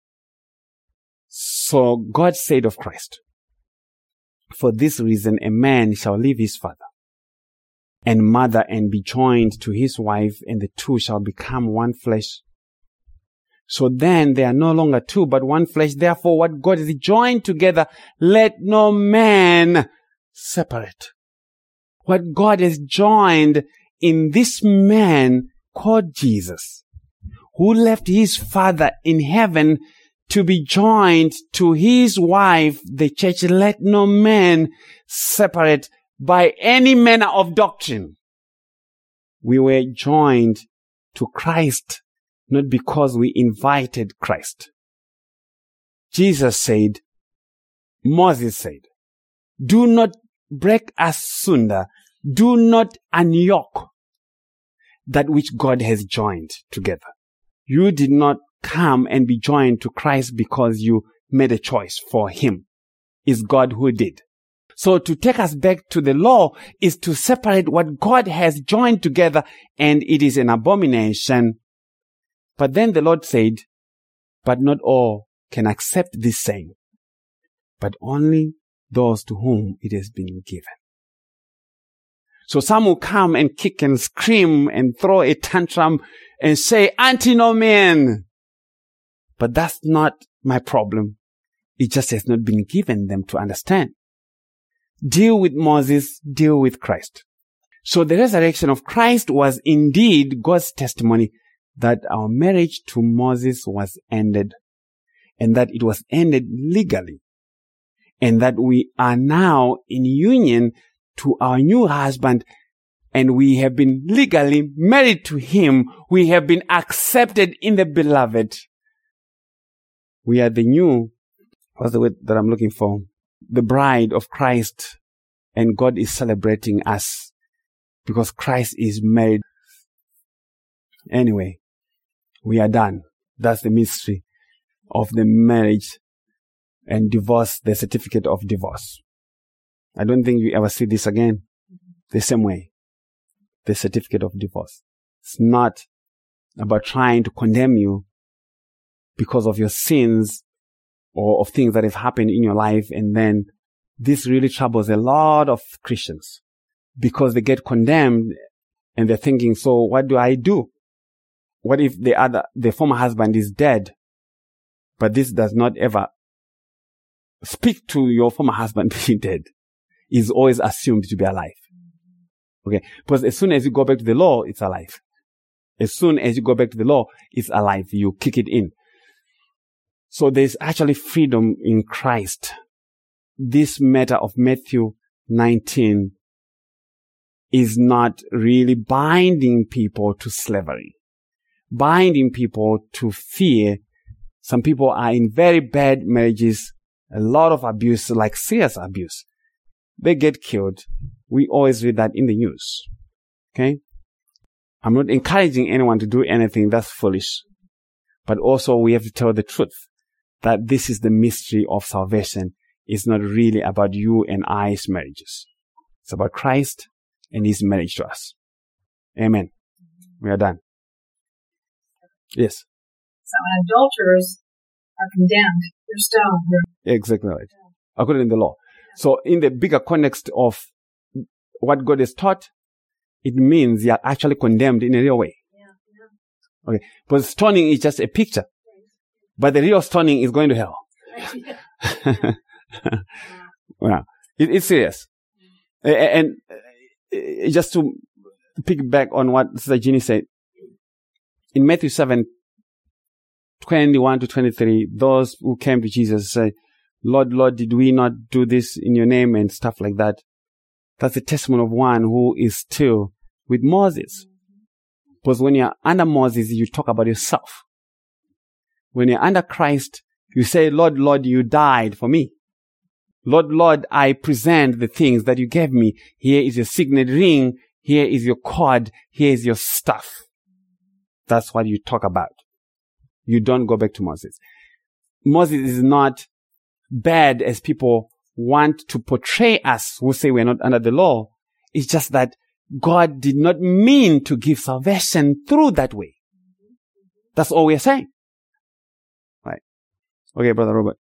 So God said of Christ, for this reason a man shall leave his father and mother and be joined to his wife, and the two shall become one flesh. So then they are no longer two, but one flesh. Therefore, what God has joined together, let no man separate. What God has joined in this man called Jesus, who left his father in heaven to be joined to his wife, the church, let no man separate by any manner of doctrine. We were joined to Christ, not because we invited Christ. Jesus said, Moses said, do not break asunder, do not unyoke that which God has joined together. You did not come and be joined to Christ because you made a choice for him. It's God who did. So to take us back to the law is to separate what God has joined together, and it is an abomination. But then the Lord said, but not all can accept this saying, but only those to whom it has been given. So some will come and kick and scream and throw a tantrum and say, antinomian. But that's not my problem. It just has not been given them to understand. Deal with Moses, deal with Christ. So the resurrection of Christ was indeed God's testimony that our marriage to Moses was ended, and that it was ended legally, and that we are now in union to our new husband, and we have been legally married to him. We have been accepted in the beloved. We are the new, what's the word that I'm looking for? The bride of Christ, and God is celebrating us because Christ is married. Anyway, we are done. That's the mystery of the marriage and divorce, the certificate of divorce. I don't think you ever see this again the same way. The certificate of divorce. It's not about trying to condemn you because of your sins or of things that have happened in your life. And then this really troubles a lot of Christians because they get condemned and they're thinking, so what do I do? What if the other, the former husband is dead? But this does not ever speak to your former husband being dead. He's always assumed to be alive. Okay. Because as soon as you go back to the law, it's alive. As soon as you go back to the law, it's alive. You kick it in. So there's actually freedom in Christ. This matter of Matthew nineteen is not really binding people to slavery, binding people to fear. Some people are in very bad marriages, a lot of abuse, like serious abuse. They get killed. We always read that in the news. Okay? I'm not encouraging anyone to do anything that's foolish. But also we have to tell the truth that this is the mystery of salvation. It's not really about you and I's marriages. It's about Christ and his marriage to us. Amen. We are done. Yes. So adulterers are condemned. They're stoned. Exactly right. According to the law. So in the bigger context of what God has taught, it means you are actually condemned in a real way. Yeah, yeah. Okay. But stoning is just a picture. But the real stoning is going to hell. Yeah. Wow. It, it's serious. Mm-hmm. And, and just to pick back on what Sister Jeannie said, in Matthew seven, twenty-one to twenty-three, those who came to Jesus say, Lord, Lord, did we not do this in your name and stuff like that? That's the testimony of one who is still with Moses. Because when you're under Moses, you talk about yourself. When you're under Christ, you say, Lord, Lord, you died for me. Lord, Lord, I present the things that you gave me. Here is your signet ring. Here is your cord. Here is your stuff. That's what you talk about. You don't go back to Moses. Moses is not bad as people want to portray us who say we're not under the law. It's just that God did not mean to give salvation through that way. That's all we're saying. Right. Okay, Brother Robert.